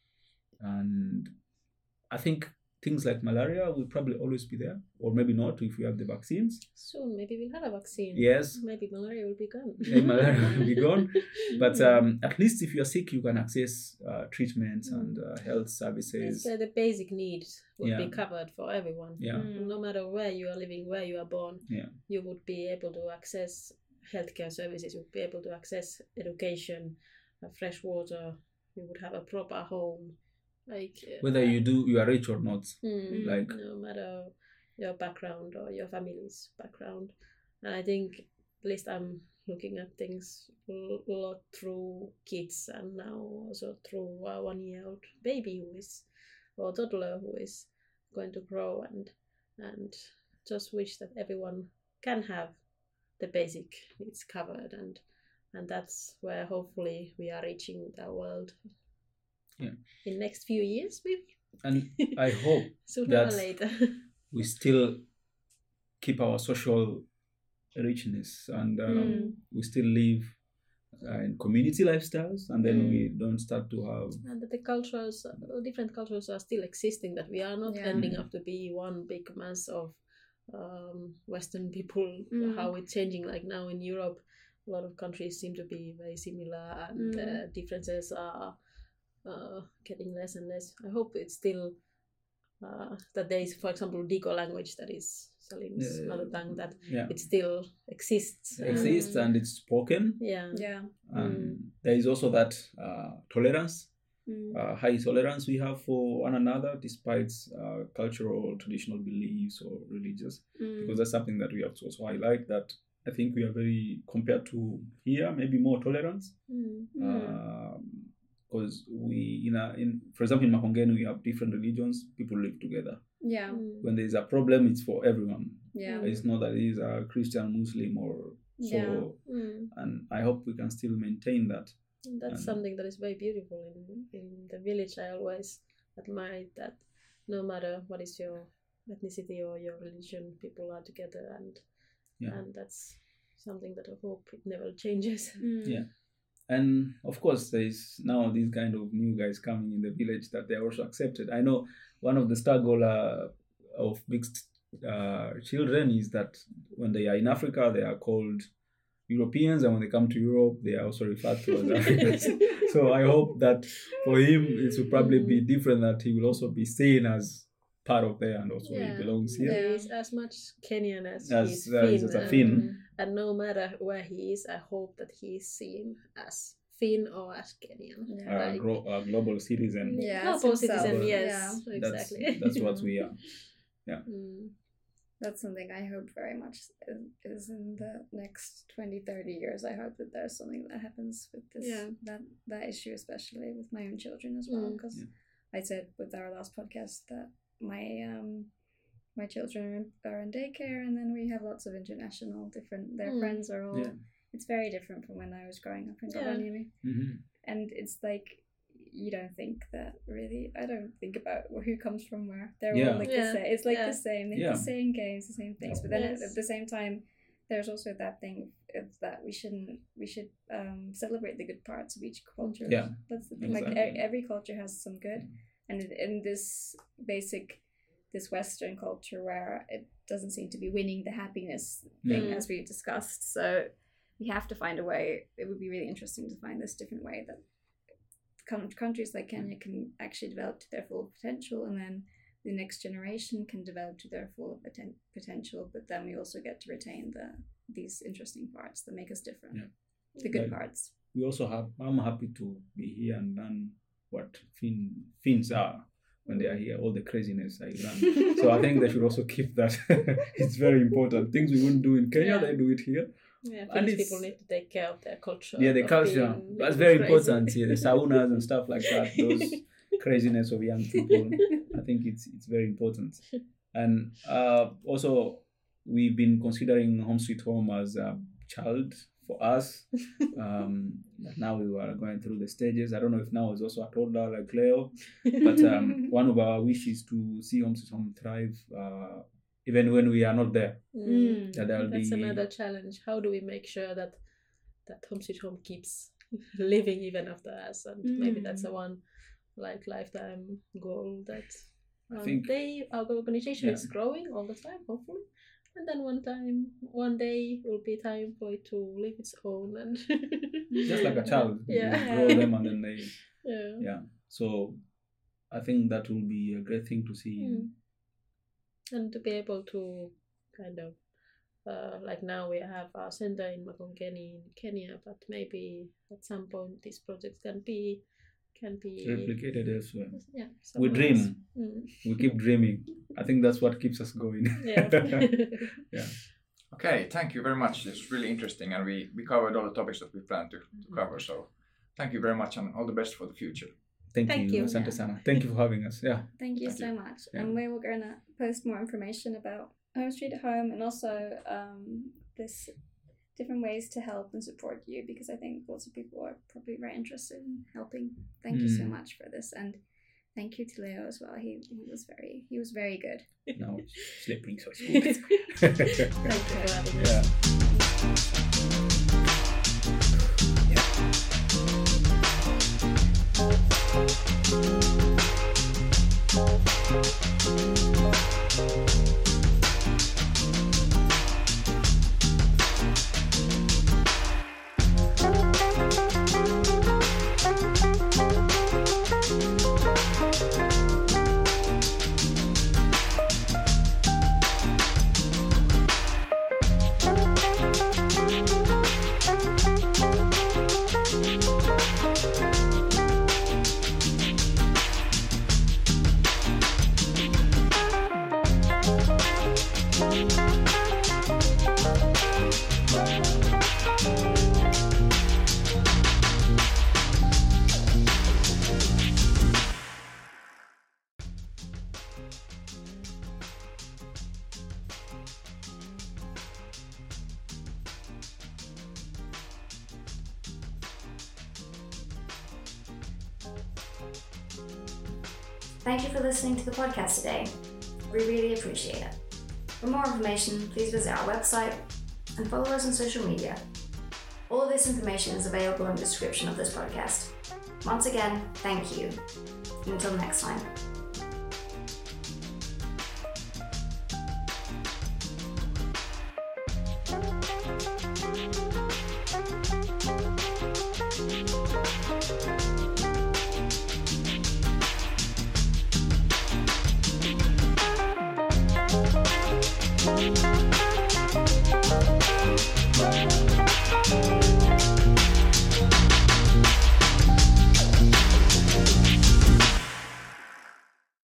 And I think things like malaria will probably always be there, or maybe not if we have the vaccines. Soon, maybe we'll have a vaccine. Yes. Maybe malaria will be gone. Maybe malaria will be gone. But at least if you're sick, you can access treatments and health services. The basic needs would be covered for everyone. Yeah. No matter where you are living, where you are born, you would be able to access healthcare services, you would be able to access education, fresh water, you would have a proper home. Like whether you are rich or not, like no matter your background or your family's background. And I think at least I'm looking at things a lot through kids, and now also through a 1-year-old baby or toddler who is going to grow, and just wish that everyone can have the basic needs covered, and that's where hopefully we are reaching the world. In next few years, maybe. And I hope sooner or later we still keep our social richness, and we still live in community lifestyles, and then we don't start to have. And that the different cultures are still existing. That we are not ending up to be one big mass of Western people. How it's changing, like now in Europe, a lot of countries seem to be very similar, and differences are getting less and less. I hope it's still that there is, for example, Digo language, that is Salim's mother tongue, that it still exists. And it's spoken. There is also that tolerance, high tolerance we have for one another, despite cultural, traditional beliefs or religious, because that's something that we have to also highlight, that I think we are very, compared to here, maybe more tolerance. Because for example, in Makongeni, we have different religions, people live together. When there's a problem, it's for everyone. It's not that it is a Christian, Muslim, or so. And I hope we can still maintain that. That's something that is very beautiful in the village. I always admire that no matter what is your ethnicity or your religion, people are together, and that's something that I hope it never changes. And of course, there is now these kind of new guys coming in the village that they are also accepted. I know one of the struggle of mixed children is that when they are in Africa, they are called Europeans, and when they come to Europe, they are also referred to as Africans. So I hope that for him, it will probably be different, that he will also be seen as part of there, and also he belongs here. There is as much Kenyan as he's Finn. And no matter where he is, I hope that he is seen as Finn or as Kenyan. A global citizen. Global citizen, yes. Exactly. That's what we are. That's something I hope very much is in the next 20-30 years. I hope that there's something that happens with this that issue, especially with my own children as well. Because I said with our last podcast that my children are in daycare, and then we have lots of international their friends are all it's very different from when I was growing up in Rovaniemi. And it's like, you don't think that really, I don't think about who comes from where. They're all like the same. It's like the same. They have the same games, the same things. But then at the same time, there's also that thing of that we should celebrate the good parts of each culture. That's the thing. Exactly. Like every culture has some good, and in this Western culture where doesn't seem to be winning the happiness thing as we discussed. So we have to find a way. It would be really interesting to find this different way that countries like Kenya can actually develop to their full potential, and then the next generation can develop to their full potential. But then we also get to retain these interesting parts that make us different, the good parts. We also I'm happy to be here and learn what Finns are when they are here, all the craziness I learn. So I think they should also keep that. It's very important. Things we wouldn't do in Kenya, they do it here. Yeah, Finnish people need to take care of their culture. Yeah, the culture. That's very important. Yeah, the saunas and stuff like that. Those craziness of young people. I think it's very important. And also, we've been considering Home Sweet Home as a child for us. Now we were going through the stages. I don't know if now is also a toddler like Leo, but one of our wishes is to see Home Sweet Home thrive even when we are not there. That's another challenge. How do we make sure that Home Sweet Home keeps living even after us? And maybe that's a one lifetime goal that our organization is growing all the time, hopefully. And then one day will be time for it to live its own, and just like a child, you grow them and then they, So I think that will be a great thing to see, and to be able to kind of like now we have our center in Makongeni in Kenya, but maybe at some point this project can be replicated elsewhere. Yeah, we dream. We keep dreaming. I think that's what keeps us going. Yeah. Okay, thank you very much. It's really interesting, and we covered all the topics that we planned to cover. So thank you very much, and all the best for the future. Thank you. Asante sana. Thank you for having us. Yeah. Thank you so much. Yeah. And we were going to post more information about Home Street Home, and also this different ways to help and support you, because I think lots of people are probably very interested in helping. Thank you so much for this, and thank you to Leo as well. He was very good. Now it's slipping so smooth. Thank you for having us. Thank you for listening to the podcast today. We really appreciate it. For more information, please visit our website and follow us on social media. All of this information is available in the description of this podcast. Once again, thank you. Until next time.